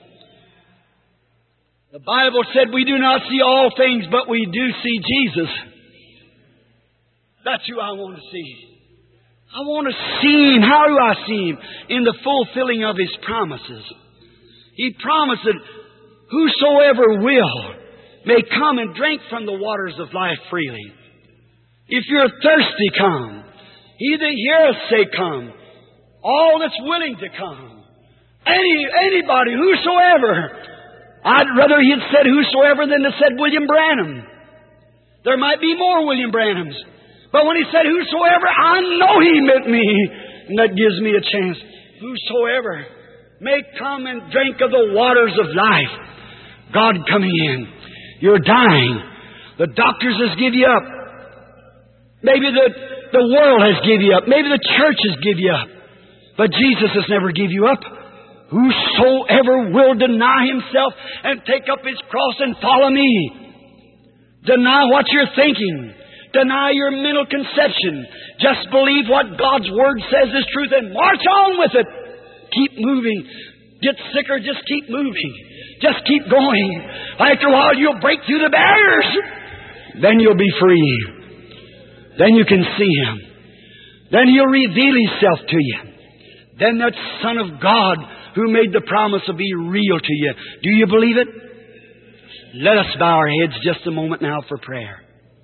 The Bible said we do not see all things, but we do see Jesus. That's who I want to see. I want to see Him. How do I see Him? In the fulfilling of His promises. He promised that whosoever will may come and drink from the waters of life freely. If you're thirsty, come. He that heareth say, come. All that's willing to come. Any, anybody, whosoever. I'd rather He had said whosoever than to said William Branham. There might be more William Branhams. But when He said whosoever, I know He meant me. And that gives me a chance. Whosoever may come and drink of the waters of life. God coming in. You're dying. The doctors has give you up. Maybe the, the world has give you up. Maybe the church has give you up. But Jesus has never give you up. Whosoever will deny himself and take up his cross and follow me. Deny what you're thinking. Deny your mental conception. Just believe what God's Word says is truth and march on with it. Keep moving. Get sicker, just keep moving. Just keep going. After a while you'll break through the barriers. Then you'll be free. Then you can see Him. Then He'll reveal Himself to you. Then that Son of God who made the promise will be real to you. Do you believe it? Let us bow our heads just a moment now for prayer.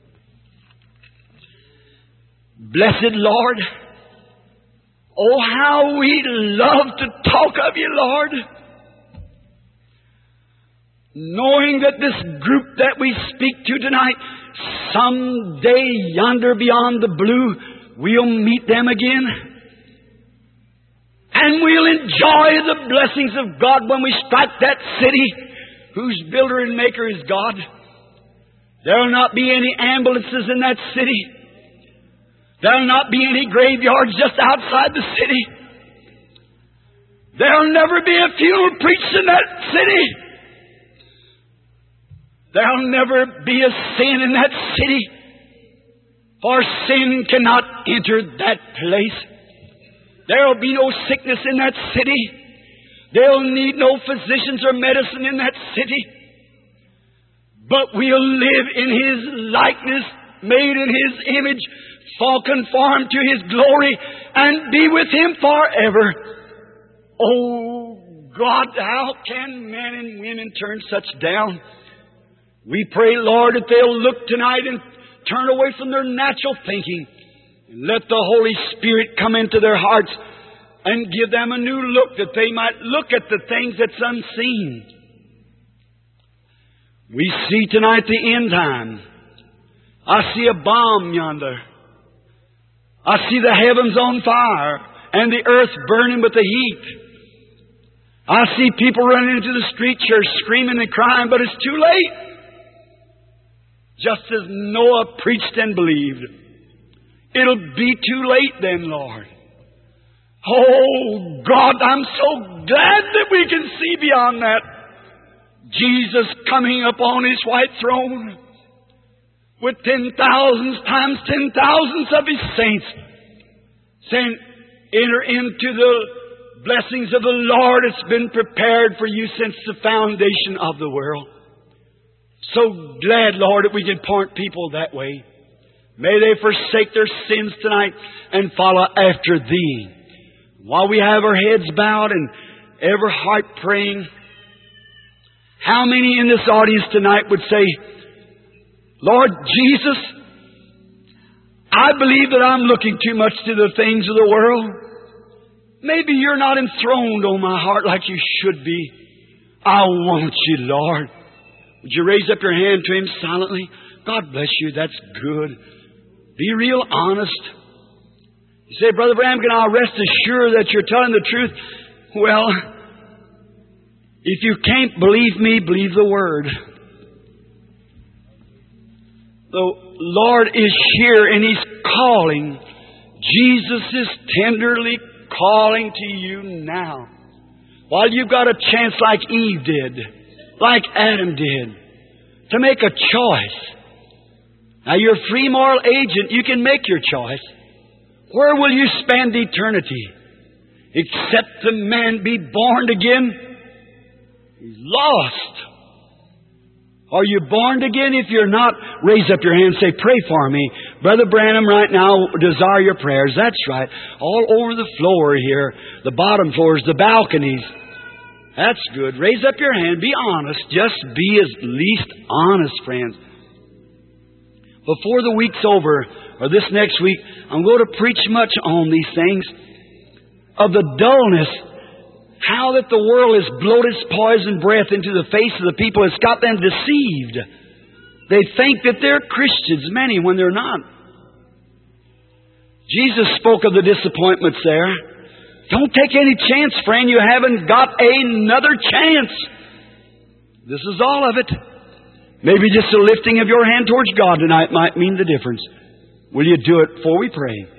Blessed Lord, oh, how we love to talk of You, Lord. Knowing that this group that we speak to tonight, someday yonder beyond the blue, we'll meet them again. And we'll enjoy the blessings of God when we strike that city whose builder and maker is God. There'll not be any ambulances in that city. There'll not be any graveyards just outside the city. There'll never be a funeral preached in that city. There'll never be a sin in that city. For sin cannot enter that place. There'll be no sickness in that city. They'll need no physicians or medicine in that city. But we'll live in His likeness, made in His image, fall conformed to His glory, and be with Him forever. Oh God, how can men and women turn such down? We pray, Lord, that they'll look tonight and turn away from their natural thinking. And let the Holy Spirit come into their hearts and give them a new look, that they might look at the things that's unseen. We see tonight the end time. I see a bomb yonder. I see the heavens on fire and the earth burning with the heat. I see people running into the street here screaming and crying, but it's too late. Just as Noah preached and believed. It'll be too late then, Lord. Oh, God, I'm so glad that we can see beyond that. Jesus coming upon His white throne with ten thousands times ten thousands of His saints, saying, enter into the blessings of the Lord. It's been prepared for you since the foundation of the world. So glad, Lord, that we can point people that way. May they forsake their sins tonight and follow after Thee. While we have our heads bowed and every heart praying, how many in this audience tonight would say, Lord Jesus, I believe that I'm looking too much to the things of the world. Maybe You're not enthroned on my heart like You should be. I want You, Lord. Would you raise up your hand to Him silently? God bless you. That's good. Be real honest. You say, Brother Branham, can I rest assured that you're telling the truth? Well, if you can't believe me, believe the Word. The Lord is here and He's calling. Jesus is tenderly calling to you now. While you've got a chance like Eve did, like Adam did, to make a choice. Now, you're a free moral agent. You can make your choice. Where will you spend eternity? Except the man be born again, he's lost. Are you born again? If you're not, raise up your hand and say, pray for me. Brother Branham, right now, desire your prayers. That's right. All over the floor here, the bottom floors, the balconies. That's good. Raise up your hand. Be honest. Just be as least honest, friends. Before the week's over, or this next week, I'm going to preach much on these things of the dullness. How that the world has blown its poison breath into the face of the people. It's got them deceived. They think that they're Christians, many, when they're not. Jesus spoke of the disappointments there. Don't take any chance, friend. You haven't got another chance. This is all of it. Maybe just a lifting of your hand towards God tonight might mean the difference. Will you do it before we pray?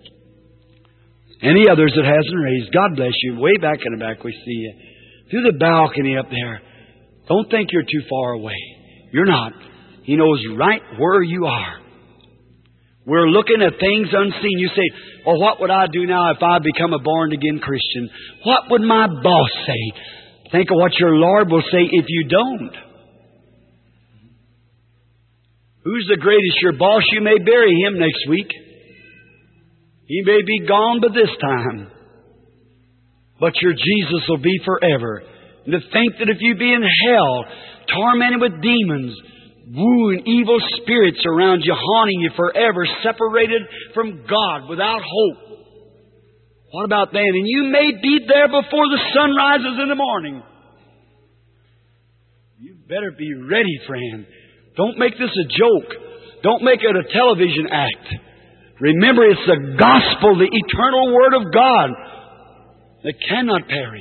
Any others that hasn't raised, God bless you. Way back in the back we see you. Through the balcony up there. Don't think you're too far away. You're not. He knows right where you are. We're looking at things unseen. You say, well, what would I do now if I become a born-again Christian? What would my boss say? Think of what your Lord will say if you don't. Who's the greatest? Your boss? You may bury him next week. He may be gone by this time. But your Jesus will be forever. And to think that if you be in hell, tormented with demons, wooing evil spirits around you, haunting you forever, separated from God, without hope. What about then? And you may be there before the sun rises in the morning. You better be ready, friend. Don't make this a joke. Don't make it a television act. Remember, it's the gospel, the eternal Word of God that cannot perish.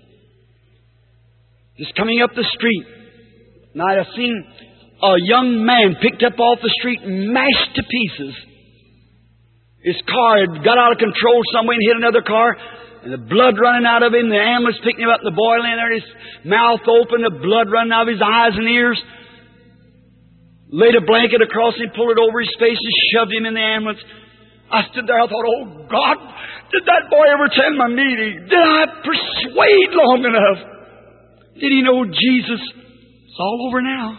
Just coming up the street, and I have seen a young man picked up off the street, mashed to pieces. His car had got out of control somewhere and hit another car, and the blood running out of him. The ambulance picking him up, and the boy laying there, his mouth open, the blood running out of his eyes and ears. Laid a blanket across him, pulled it over his face, and shoved him in the ambulance. I stood there, I thought, oh God, did that boy ever attend my meeting? Did I persuade long enough? Did he know Jesus? It's all over now.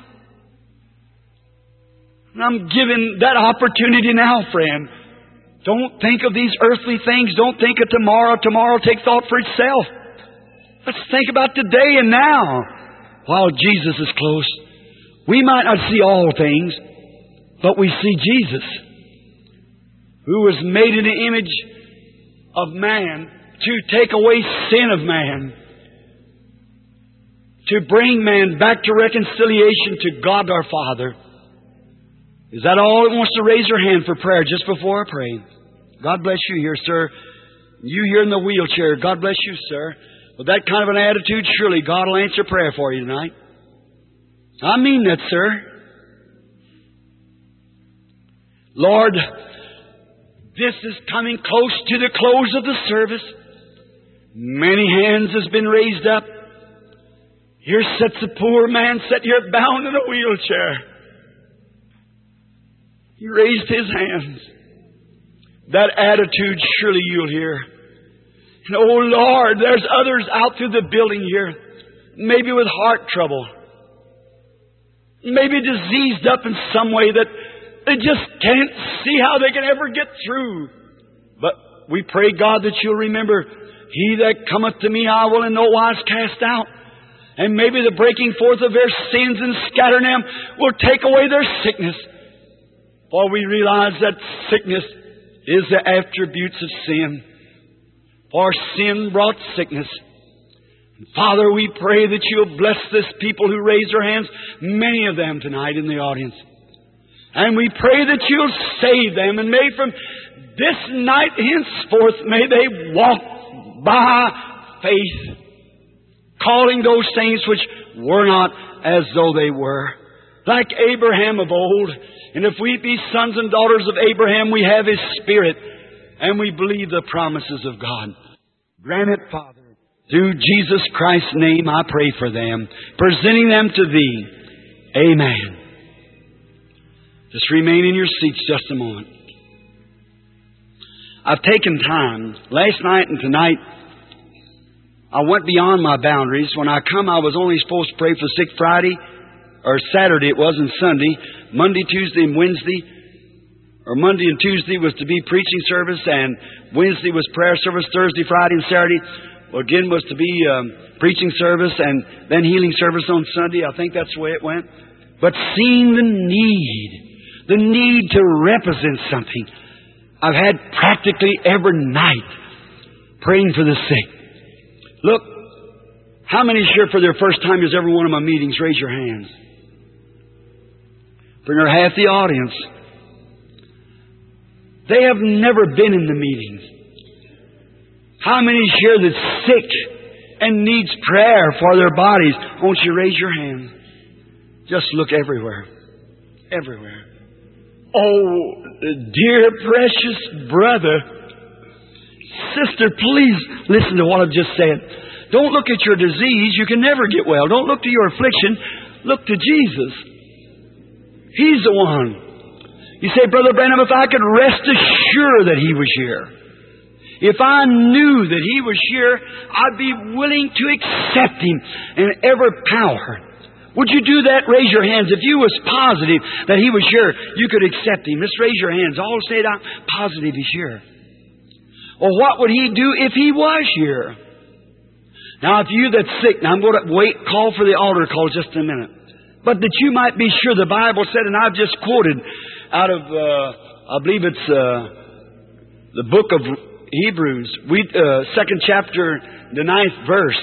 And I'm given that opportunity now, friend. Don't think of these earthly things. Don't think of tomorrow. Tomorrow take thought for itself. Let's think about today and now while Jesus is close. We might not see all things, but we see Jesus, who was made in the image of man to take away sin of man, to bring man back to reconciliation to God our Father. Is that all that wants to raise your hand for prayer just before I pray? God bless you here, sir. You here in the wheelchair, God bless you, sir. With that kind of an attitude, surely God will answer prayer for you tonight. I mean that, sir. Lord, this is coming close to the close of the service. Many hands has been raised up. Here sits a poor man, set here bound in a wheelchair. He raised his hands. That attitude surely you'll hear. And oh Lord, there's others out through the building here, maybe with heart trouble, maybe diseased up in some way that they just can't see how they can ever get through. But we pray, God, that you'll remember, he that cometh to me I will in no wise cast out. And maybe the breaking forth of their sins and scattering them will take away their sickness. For we realize that sickness is the attributes of sin. For sin brought sickness. And Father, we pray that you'll bless this people who raise their hands, many of them tonight in the audience. And we pray that you'll save them, and may from this night henceforth, may they walk by faith, calling those things which were not as though they were. Like Abraham of old. And if we be sons and daughters of Abraham, we have His Spirit, and we believe the promises of God. Grant it, Father. Through Jesus Christ's name I pray for them, presenting them to Thee. Amen. Just remain in your seats just a moment. I've taken time. Last night and tonight, I went beyond my boundaries. When I come, I was only supposed to pray for sick Friday, or Saturday it was, and Sunday. Monday, Tuesday, and Wednesday, or Monday and Tuesday was to be preaching service, and Wednesday was prayer service. Thursday, Friday, and Saturday, well, again, was to be um, preaching service, and then healing service on Sunday. I think that's the way it went. But seeing the need, the need to represent something, I've had practically every night praying for the sick. Look, how many here for their first time is every one of my meetings? Raise your hands. For near half the audience. They have never been in the meetings. How many here that's sick and needs prayer for their bodies? Won't you raise your hand? Just look everywhere. Everywhere. Oh, dear precious brother, sister, please listen to what I've just said. Don't look at your disease. You can never get well. Don't look to your affliction. Look to Jesus. He's the one. You say, Brother Branham, if I could rest assured that He was here, if I knew that He was here, I'd be willing to accept Him in every power. Would you do that? Raise your hands. If you was positive that He was here, you could accept Him. Just raise your hands. All say it out. Positive He's here. Well, what would He do if He was here? Now, if you that's sick, now I'm going to wait, call for the altar call just a minute. But that you might be sure, the Bible said, and I've just quoted out of, uh, I believe it's uh, the book of Hebrews, we, uh, second chapter, the ninth verse.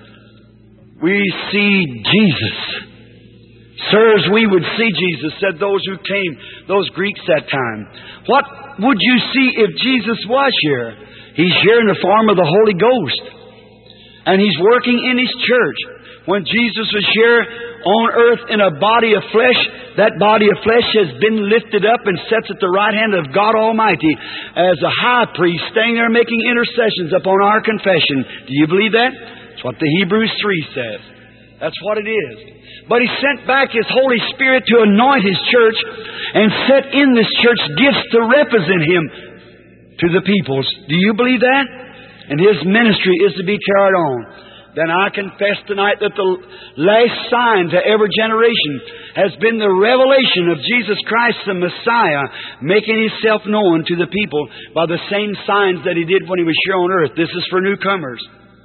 We see Jesus. Sirs, we would see Jesus, said those who came, those Greeks that time. What would you see if Jesus was here? He's here in the form of the Holy Ghost. And He's working in His church. When Jesus was here on earth in a body of flesh, that body of flesh has been lifted up and sits at the right hand of God Almighty as a high priest, staying there making intercessions upon our confession. Do you believe that? That's what the Hebrews three says. That's what it is. But He sent back His Holy Spirit to anoint His church and set in this church gifts to represent Him to the peoples. Do you believe that? And His ministry is to be carried on. Then I confess tonight that the last sign to every generation has been the revelation of Jesus Christ the Messiah, making Himself known to the people by the same signs that He did when He was here on earth. This is for newcomers.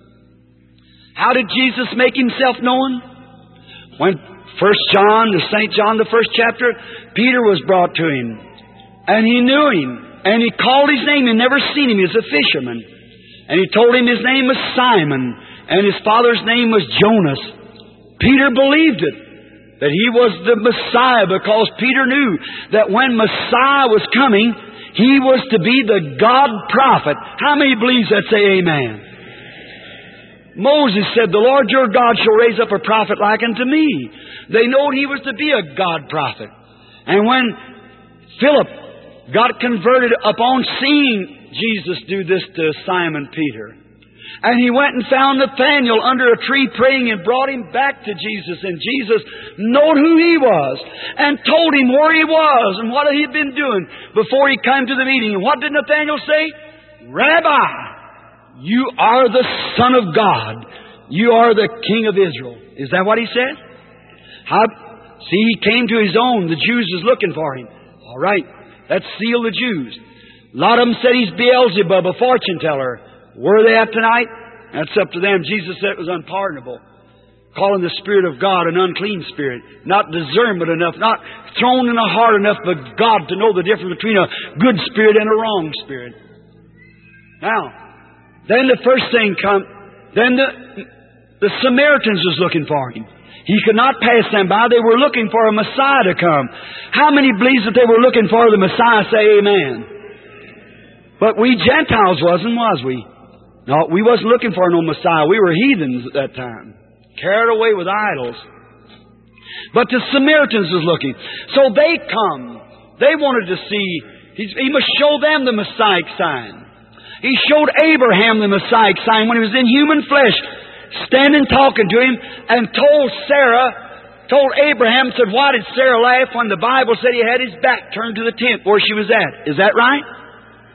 How did Jesus make Himself known? When First John, the Saint John, the first chapter, Peter was brought to Him. And he knew Him. And he called His name. He never seen Him. He was a fisherman. And he told him his name was Simon. And his father's name was Jonas. Peter believed it, that he was the Messiah, because Peter knew that when Messiah was coming, He was to be the God prophet. How many believes that? Say amen. Moses said, the Lord your God shall raise up a prophet like unto me. They knowed he was to be a God prophet. And when Philip got converted upon seeing Jesus do this to Simon Peter, and he went and found Nathanael under a tree praying and brought him back to Jesus. And Jesus knowed who he was and told him where he was and what he had been doing before he came to the meeting. And what did Nathanael say? Rabbi, you are the Son of God. You are the King of Israel. Is that what he said? How, see, he came to his own. The Jews was looking for him. All right, let's seal the Jews. A lot of them said he's Beelzebub, a fortune teller. Were they at tonight? That's up to them. Jesus said it was unpardonable. Calling the Spirit of God an unclean spirit. Not discernment enough. Not thrown in the heart enough of God to know the difference between a good spirit and a wrong spirit. Now, then the first thing come. Then the, the Samaritans was looking for Him. He could not pass them by. They were looking for a Messiah to come. How many believes that they were looking for the Messiah? Say amen. But we Gentiles wasn't, was we? No, we wasn't looking for no Messiah. We were heathens at that time, carried away with idols. But the Samaritans was looking. So they come. They wanted to see. He must show them the Messiah sign. He showed Abraham the Messiah sign when he was in human flesh, standing talking to him, and told Sarah, told Abraham, said, why did Sarah laugh when the Bible said he had his back turned to the tent where she was at? Is that right?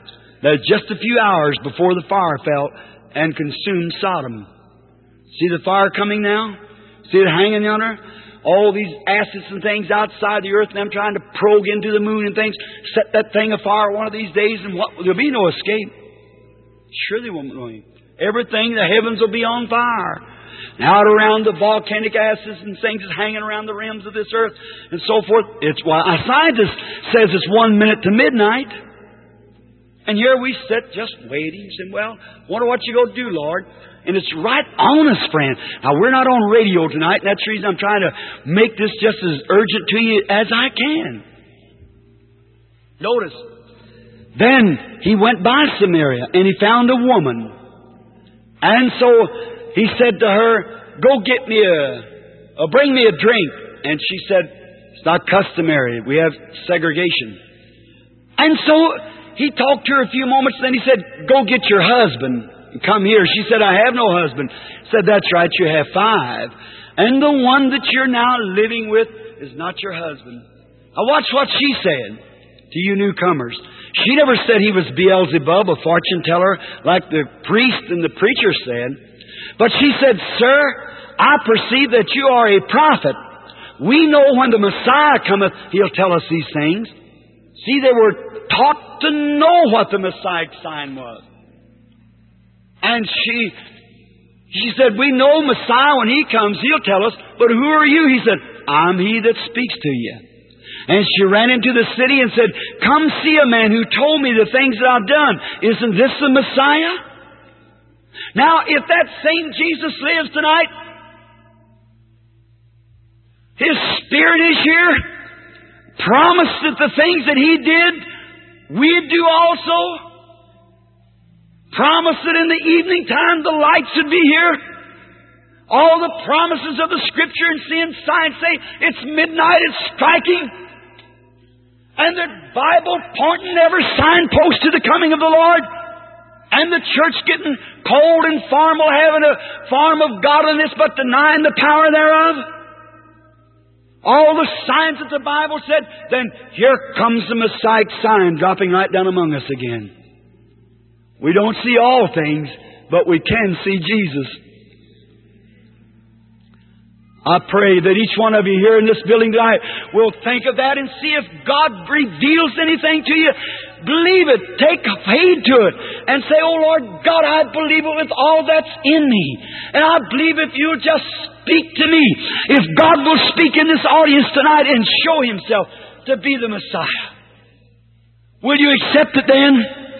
There's just a few hours before the fire fell and consumed Sodom. See the fire coming now? See it hanging yonder? All these acids and things outside the earth, and them trying to probe into the moon and things. Set that thing afire one of these days, and what? There'll be no escape. Sure there won't be. Everything, the heavens will be on fire. And out around the volcanic acids and things is hanging around the rims of this earth and so forth. It's why a scientist says it's one minute to midnight. And here we sit just waiting, saying, well, wonder what you're going to do, Lord. And it's right on us, friend. Now, we're not on radio tonight, and that's the reason I'm trying to make this just as urgent to you as I can. Notice, then he went by Samaria, and he found a woman. And so he said to her, go get me a, or bring me a drink. And she said, it's not customary. We have segregation. And so he talked to her a few moments, then he said, go get your husband and come here. She said, I have no husband. He said, that's right, you have five. And the one that you're now living with is not your husband. Now watch what she said to you newcomers. She never said he was Beelzebub, a fortune teller, like the priest and the preacher said. But she said, sir, I perceive that you are a prophet. We know when the Messiah cometh, He'll tell us these things. See, they were taught to know what the Messiah sign was. And she she said, we know Messiah, when He comes, He'll tell us. But who are you? He said, I'm He that speaks to you. And she ran into the city and said, come see a man who told me the things that I've done. Isn't this the Messiah? Now, if that same Jesus lives tonight, His Spirit is here, promised that the things that He did, we'd do also. Promised that in the evening time the lights would be here. All the promises of the Scripture and seeing signs say it's midnight, it's striking. And the Bible pointing every signpost to the coming of the Lord. And the church getting cold and formal, having a form of godliness but denying the power thereof. All the signs that the Bible said, then here comes the Messiah sign dropping right down among us again. We don't see all things, but we can see Jesus. I pray that each one of you here in this building tonight will think of that and see if God reveals anything to you. Believe it. Take heed to it. And say, oh Lord God, I believe it with all that's in me. And I believe if you'll just speak to me. If God will speak in this audience tonight and show Himself to be the Messiah. Will you accept it then?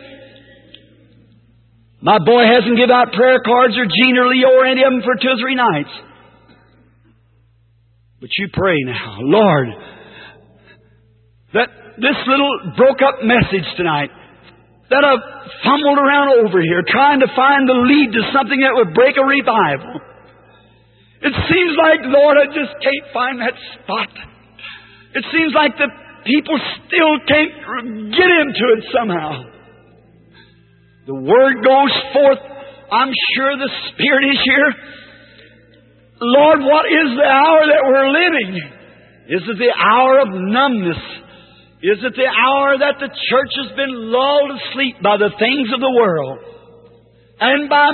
My boy hasn't given out prayer cards or Gene or Leo or any of them for two or three nights. But you pray now, Lord, that this little broke up message tonight that I've fumbled around over here trying to find the lead to something that would break a revival. It seems like, Lord, I just can't find that spot. It seems like the people still can't get into it somehow. The Word goes forth. I'm sure the Spirit is here. Lord, what is the hour that we're living? Is it the hour of numbness? Is it the hour that the church has been lulled asleep by the things of the world? And by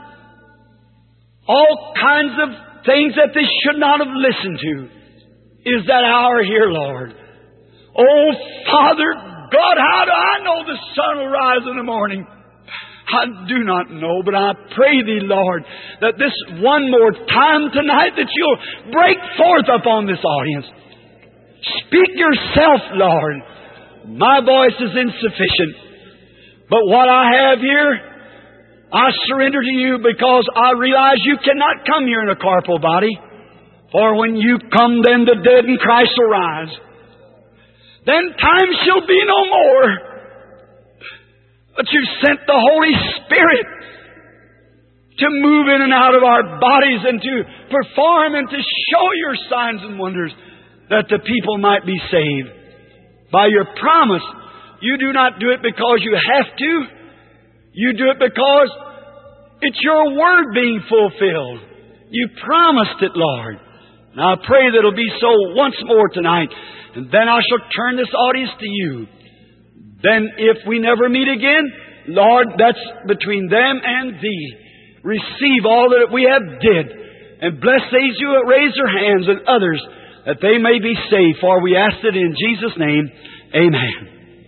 all kinds of things that they should not have listened to? Is that hour here, Lord? Oh, Father God, how do I know the sun will rise in the morning? I do not know, but I pray Thee, Lord, that this one more time tonight that You'll break forth upon this audience. Speak Yourself, Lord. My voice is insufficient. But what I have here, I surrender to You because I realize You cannot come here in a corporal body. For when You come, then the dead in Christ will rise. Then time shall be no more. But You sent the Holy Spirit to move in and out of our bodies and to perform and to show Your signs and wonders that the people might be saved. By Your promise, You do not do it because you have to. You do it because it's Your Word being fulfilled. You promised it, Lord. Now I pray that it'll be so once more tonight. And then I shall turn this audience to You. Then if we never meet again, Lord, that's between them and Thee. Receive all that we have did. And bless these who raise their hands and others, that they may be saved. For we ask it in Jesus' name. Amen.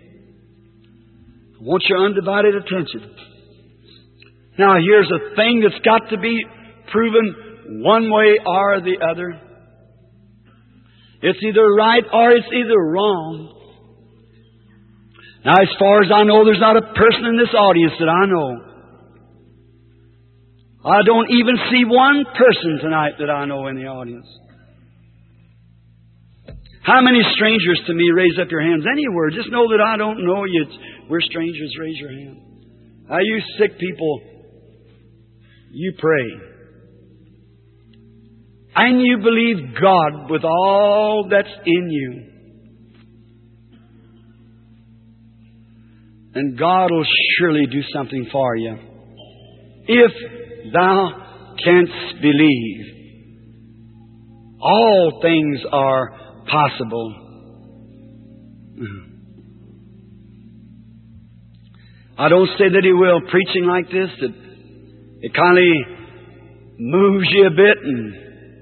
I want your undivided attention. Now here's a thing that's got to be proven one way or the other. It's either right or it's either wrong. Now, as far as I know, there's not a person in this audience that I know. I don't even see one person tonight that I know in the audience. How many strangers to me? Raise up your hands anywhere. Just know that I don't know you. We're strangers. Raise your hand. Now, you sick people, you pray. And you believe God with all that's in you. And God will surely do something for you. If thou canst believe, all things are possible. I don't say that He will. Preaching like this, that it kind of moves you a bit. And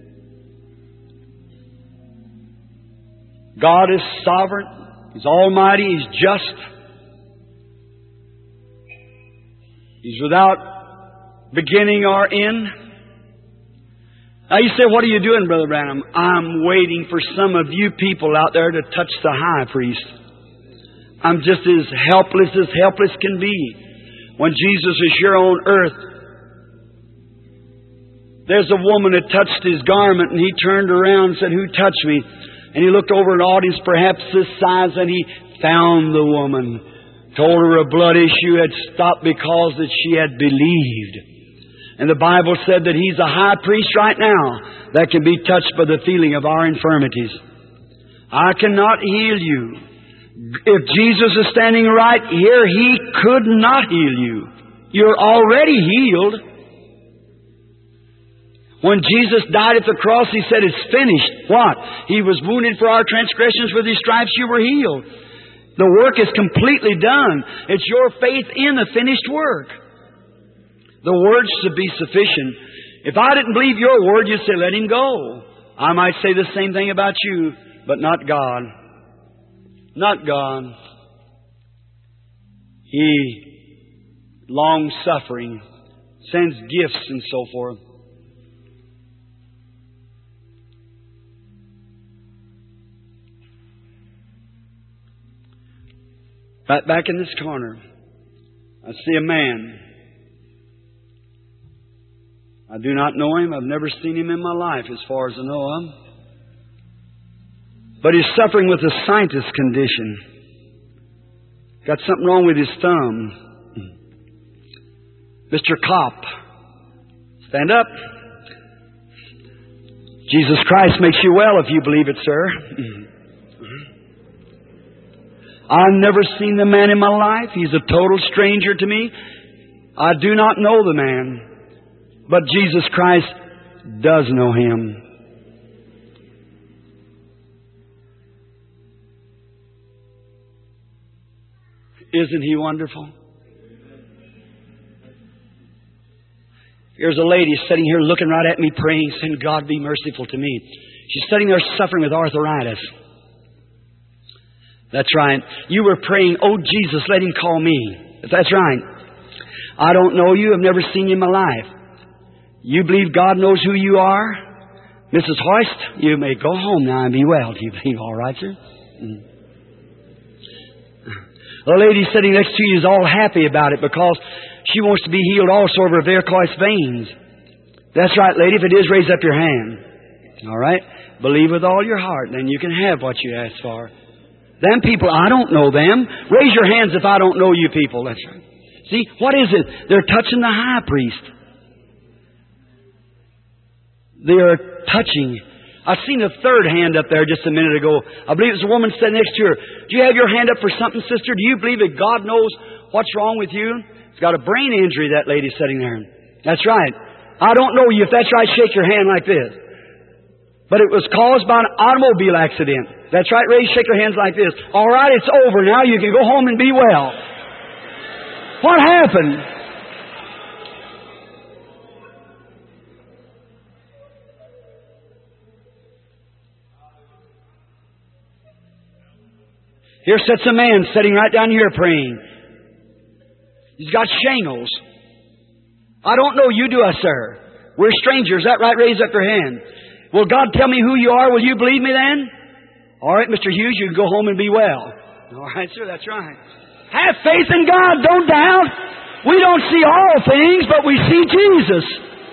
God is sovereign. He's almighty. He's just. He's without beginning or end. Now you say, what are you doing, Brother Branham? I'm waiting for some of you people out there to touch the high priest. I'm just as helpless as helpless can be. When Jesus was here on earth, there's a woman that touched His garment, and He turned around and said, who touched me? And He looked over an audience perhaps this size, and He found the woman. Told her a blood issue had stopped because that she had believed. And the Bible said that He's a high priest right now that can be touched by the feeling of our infirmities. I cannot heal you. If Jesus is standing right here, He could not heal you. You're already healed. When Jesus died at the cross, He said, it's finished. What? He was wounded for our transgressions. With His stripes you were healed. The work is completely done. It's your faith in the finished work. The word should be sufficient. If I didn't believe your word, you'd say, let Him go. I might say the same thing about you, but not God. Not God. He, long-suffering, sends gifts and so forth. Right back in this corner, I see a man. I do not know him. I've never seen him in my life as far as I know him. But he's suffering with a sinus condition. Got something wrong with his thumb. Mister Kopp, stand up. Jesus Christ makes you well if you believe it, sir. I've never seen the man in my life. He's a total stranger to me. I do not know the man. But Jesus Christ does know him. Isn't He wonderful? Here's a lady sitting here looking right at me praying, saying, God be merciful to me. She's sitting there suffering with arthritis. That's right. You were praying, oh Jesus, let Him call me. That's right. I don't know you. I've never seen you in my life. You believe God knows who you are? Missus Hoist, you may go home now and be well. Do you believe all right, sir? Mm. The lady sitting next to you is all happy about it because she wants to be healed also of her varicose veins. That's right, lady. If it is, raise up your hand. All right? Believe with all your heart, then you can have what you ask for. Them people, I don't know them. Raise your hands if I don't know you people. That's right. See, what is it? They're touching the high priest. They are touching. I've seen a third hand up there just a minute ago. I believe it's a woman sitting next to her. Do you have your hand up for something, sister? Do you believe that God knows what's wrong with you? It's got a brain injury, that lady sitting there. That's right. I don't know you. If that's right, shake your hand like this. But it was caused by an automobile accident. That's right, Ray. Shake your hands like this. All right, it's over now. You can go home and be well. What happened? Here sits a man sitting right down here praying. He's got shingles. I don't know you, do I, sir? We're strangers. Is that right? Raise up your hand. Will God tell me who you are? Will you believe me then? All right, Mister Hughes, you can go home and be well. All right, sir, that's right. Have faith in God. Don't doubt. We don't see all things, but we see Jesus.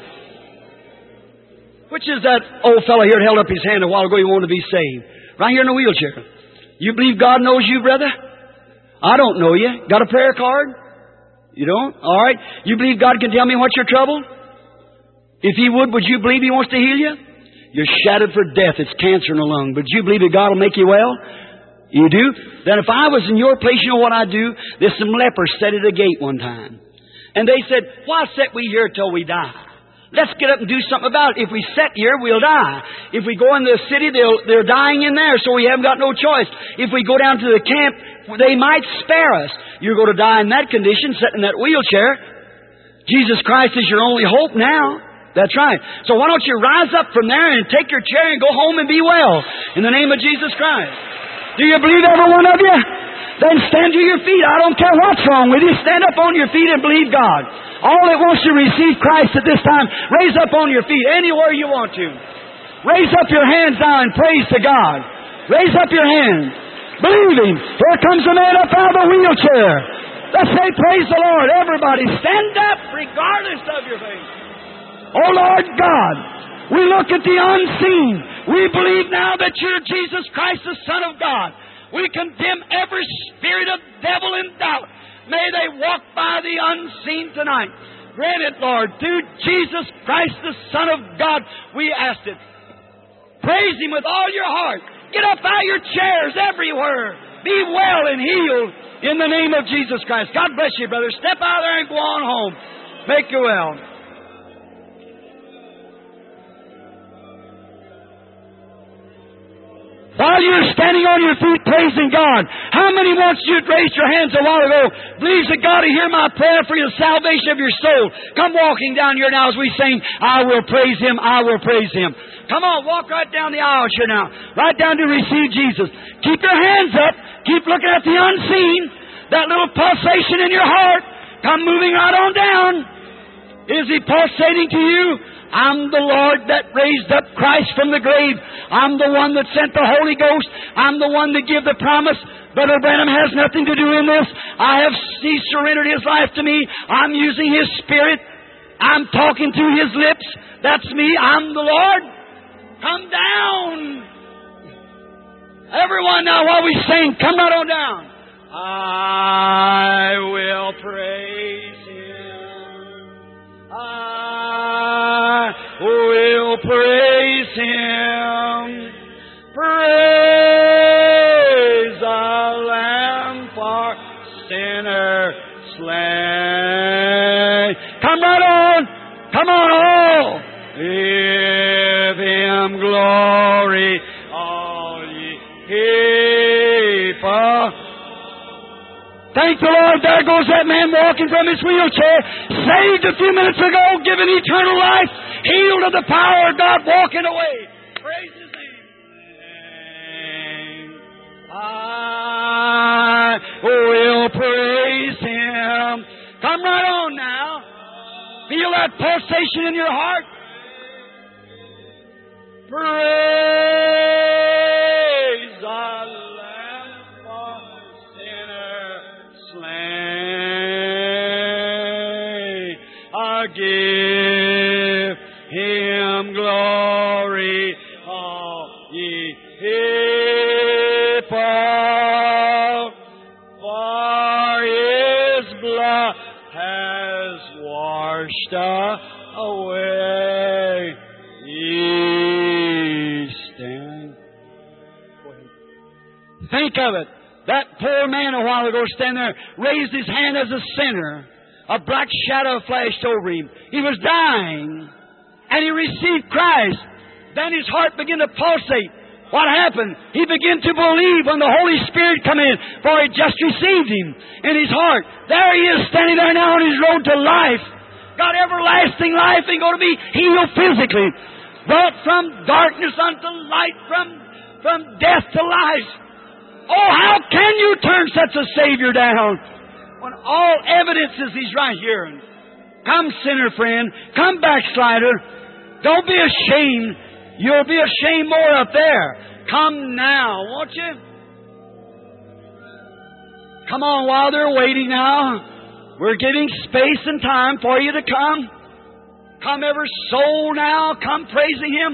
Which is that old fellow here that held up his hand a while ago? He wanted to be saved. Right here in a wheelchair. You believe God knows you, brother? I don't know you. Got a prayer card? You don't? All right. You believe God can tell me what's your trouble? If He would, would you believe He wants to heal you? You're shadowed for death. It's cancer in the lung. But do you believe that God will make you well? You do? Then if I was in your place, you know what I'd do? There's some lepers sat at a gate one time. And they said, why sit we here till we die? Let's get up and do something about it. If we sit here, we'll die. If we go in the city, they'll, they're dying in there, so we haven't got no choice. If we go down to the camp, they might spare us. You're going to die in that condition, sitting in that wheelchair. Jesus Christ is your only hope now. That's right. So why don't you rise up from there and take your chair and go home and be well in the name of Jesus Christ? Do you believe every one of you? Then stand to your feet. I don't care what's wrong with you. Stand up on your feet and believe God. All that wants to receive Christ at this time, raise up on your feet anywhere you want to. Raise up your hands now and praise to God. Raise up your hands. Believe Him. Here comes a man up out of the wheelchair. Let's say praise the Lord. Everybody stand up regardless of your faith. Oh Lord God, we look at the unseen. We believe now that you're Jesus Christ, the Son of God. We condemn every spirit of devil and doubt. May they walk by the unseen tonight. Grant it, Lord, through Jesus Christ, the Son of God, we ask it. Praise Him with all your heart. Get up out of your chairs everywhere. Be well and healed in the name of Jesus Christ. God bless you, brother. Step out there and go on home. Make you well. While you're standing on your feet praising God, how many wants you to raise your hands a while ago? Believes that God will hear my prayer for the salvation of your soul. Come walking down here now as we sing, I will praise Him, I will praise Him. Come on, walk right down the aisle here now. Right down to receive Jesus. Keep your hands up. Keep looking at the unseen. That little pulsation in your heart. Come moving right on down. Is He pulsating to you? I'm the Lord that raised up Christ from the grave. I'm the one that sent the Holy Ghost. I'm the one that gave the promise. Brother Branham has nothing to do in this. I have He surrendered His life to me. I'm using His Spirit. I'm talking through His lips. That's me. I'm the Lord. Come down. Everyone now while we sing, come right on down. I will praise Him. I will praise Him. Praise the Lamb for sinner slain. Come right on. Come on all. Give Him glory, all ye people. Thank the Lord. There goes that man walking from his wheelchair, saved a few minutes ago, given eternal life, healed of the power of God, walking away. Praise His name. I will praise Him. Come right on now. Feel that pulsation in your heart. Praise the Lamb for sinner slain. I give Him glory, all ye people, for His blood has washed away. Think of it. That poor man a while ago standing there raised his hand as a sinner. A black shadow flashed over him. He was dying. And he received Christ. Then his heart began to pulsate. What happened? He began to believe when the Holy Spirit come in, for He just received Him in his heart. There he is, standing there now on his road to life. Got everlasting life and going to be healed physically. Brought from darkness unto light, from, from death to life. Oh, how can you turn such a Savior down when all evidence is He's right here? Come, sinner friend. Come, backslider. Don't be ashamed. You'll be ashamed more up there. Come now, won't you? Come on, while they're waiting now. We're giving space and time for you to come. Come, every soul now. Come praising Him.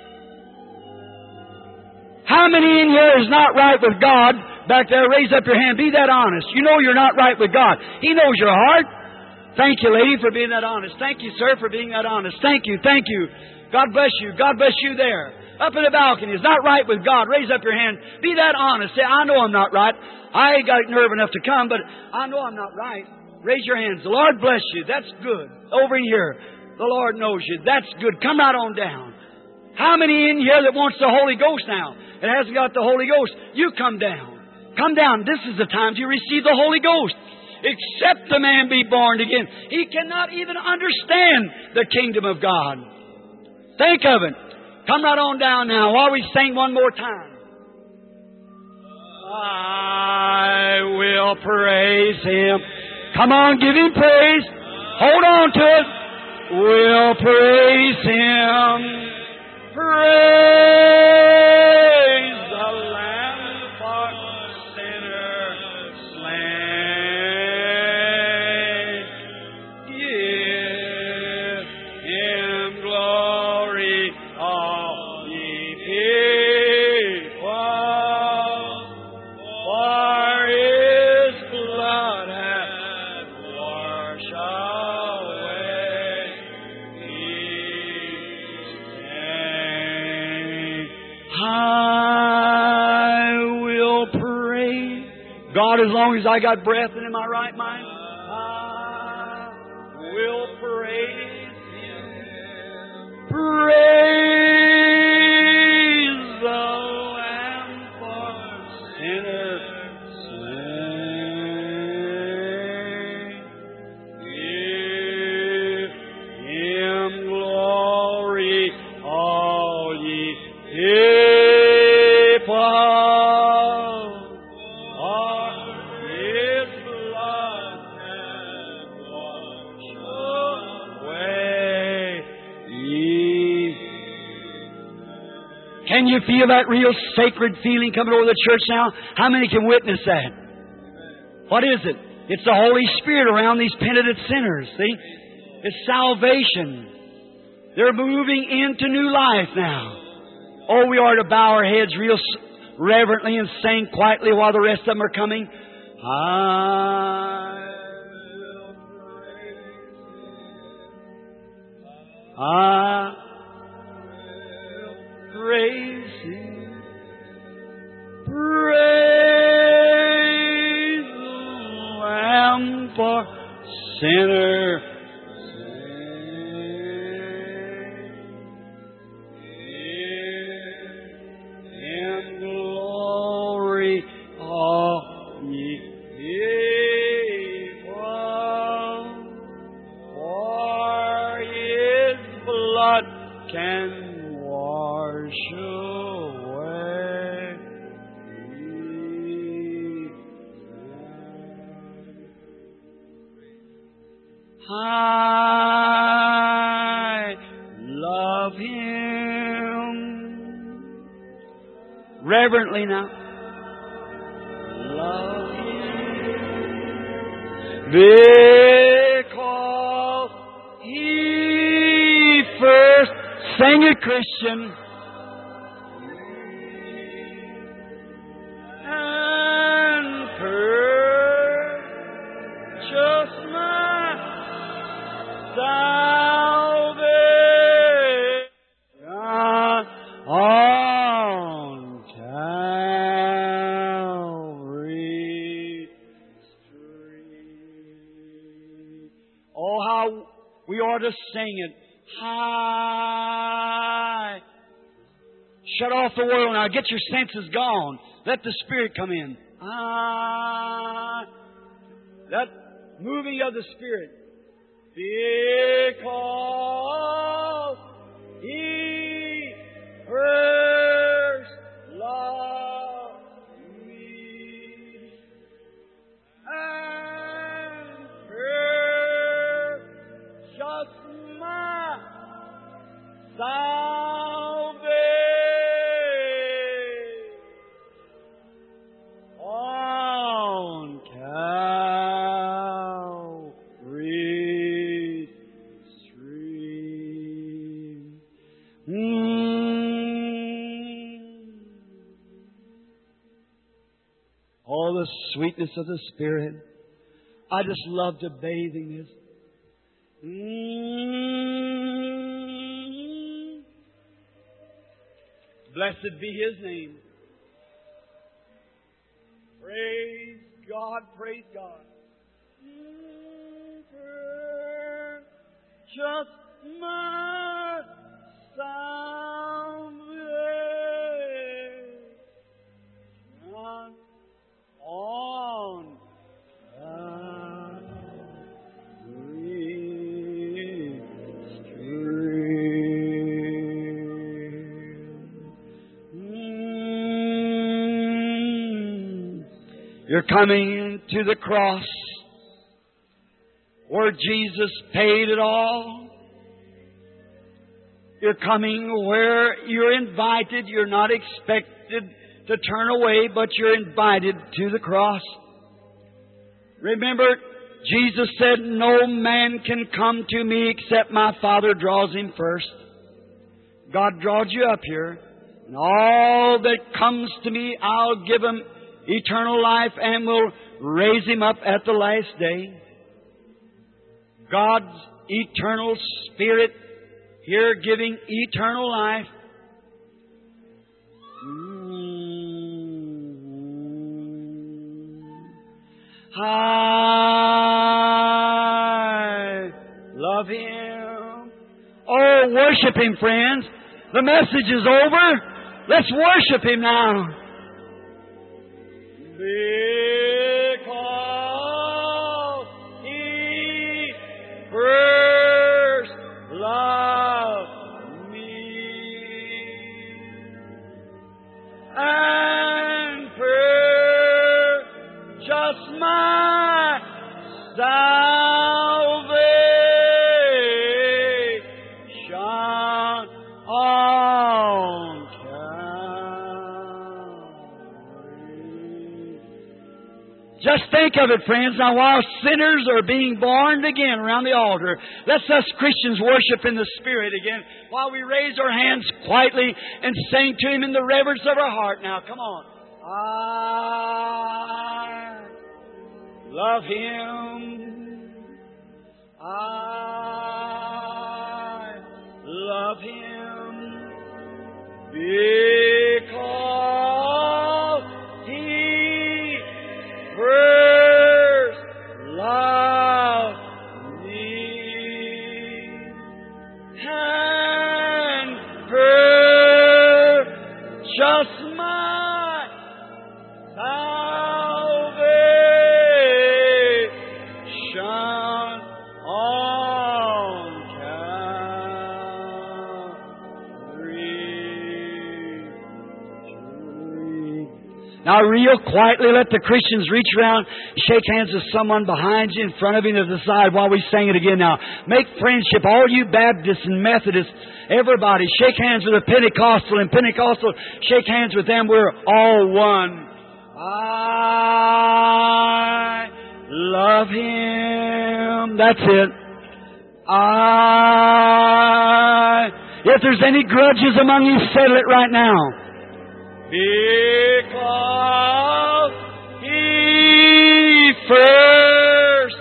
How many in here is not right with God? Back there, raise up your hand. Be that honest. You know you're not right with God. He knows your heart. Thank you, lady, for being that honest. Thank you, sir, for being that honest. Thank you, thank you. God bless you. God bless you there. Up in the balcony. Is not right with God. Raise up your hand. Be that honest. Say, I know I'm not right. I ain't got nerve enough to come, but I know I'm not right. Raise your hands. The Lord bless you. That's good. Over in here. The Lord knows you. That's good. Come right on down. How many in here that wants the Holy Ghost now? It hasn't got the Holy Ghost. You come down. Come down. This is the time to receive the Holy Ghost. Except the man be born again. He cannot even understand the kingdom of God. Think of it. Come right on down now while we sing one more time. I will praise Him. Come on, give Him praise. Hold on to it. We'll praise Him. Praise the Lamb for sinners slain. Give Him glory, all ye people, for His blood hath washed away each stain. I will pray. God, as long as I got breath and in my right mind, I will praise Him. Praise the Lamb for sinners slain. Give Him glory, all ye people. For His blood hath washed away ye. Can you feel that real sacred feeling coming over the church now? How many can witness that? What is it? It's the Holy Spirit around these penitent sinners, see? It's salvation. They're moving into new life now. Oh, we are to bow our heads real reverently and sing quietly while the rest of them are coming. I will praise Him. I will praise Him. Praise the Lamb for sinner can wash away. I love Him. Reverently now. Love Him. Because He first. Sing it, Christian. And purchase my salvation on Calvary Street. Oh, how we ought to sing it. I Shut off the world now. Get your senses gone. Let the Spirit come in. Ah, that moving of the Spirit. Because He first loved me and purchased my salvation on Calvary's tree. Mm. All the sweetness of the Spirit. I just love to bathe in this. Mm. Blessed be His name. Praise God, praise God. Just my salvation on Calvary's tree. Mm. You're coming to the cross where Jesus paid it all. You're coming where you're invited. You're not expected to turn away, but you're invited to the cross. Remember, Jesus said, no man can come to me except my Father draws him first. God draws you up here. And all that comes to me, I'll give him eternal life and will raise him up at the last day. God's eternal Spirit here giving eternal life. I love Him. Oh, worship Him, friends. The message is over. Let's worship Him now. Because He first loved me and purchased my salvation on Calvary. Just think of it, friends. Now, while sinners are being born again around the altar, let's us Christians worship in the Spirit again while we raise our hands quietly and sing to Him in the reverence of our heart. Now, come on. I love Him. I love Him because He first loved me and purchased my salvation on Calvary's tree. Now, real quietly, let the Christians reach around, shake hands with someone behind you, in front of you, to the side while we sing it again now. Make friendship. All you Baptists and Methodists, everybody, shake hands with a Pentecostal, and Pentecostal, shake hands with them. We're all one. I love Him. That's it. I. If there's any grudges among you, settle it right now. Because He first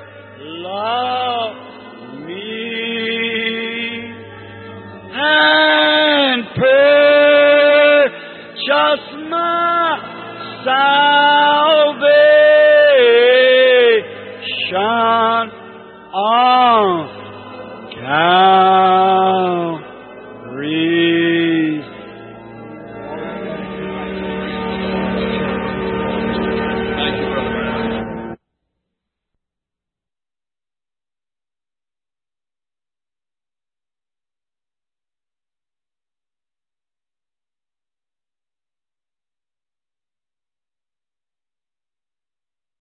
loved me and purchased my salvation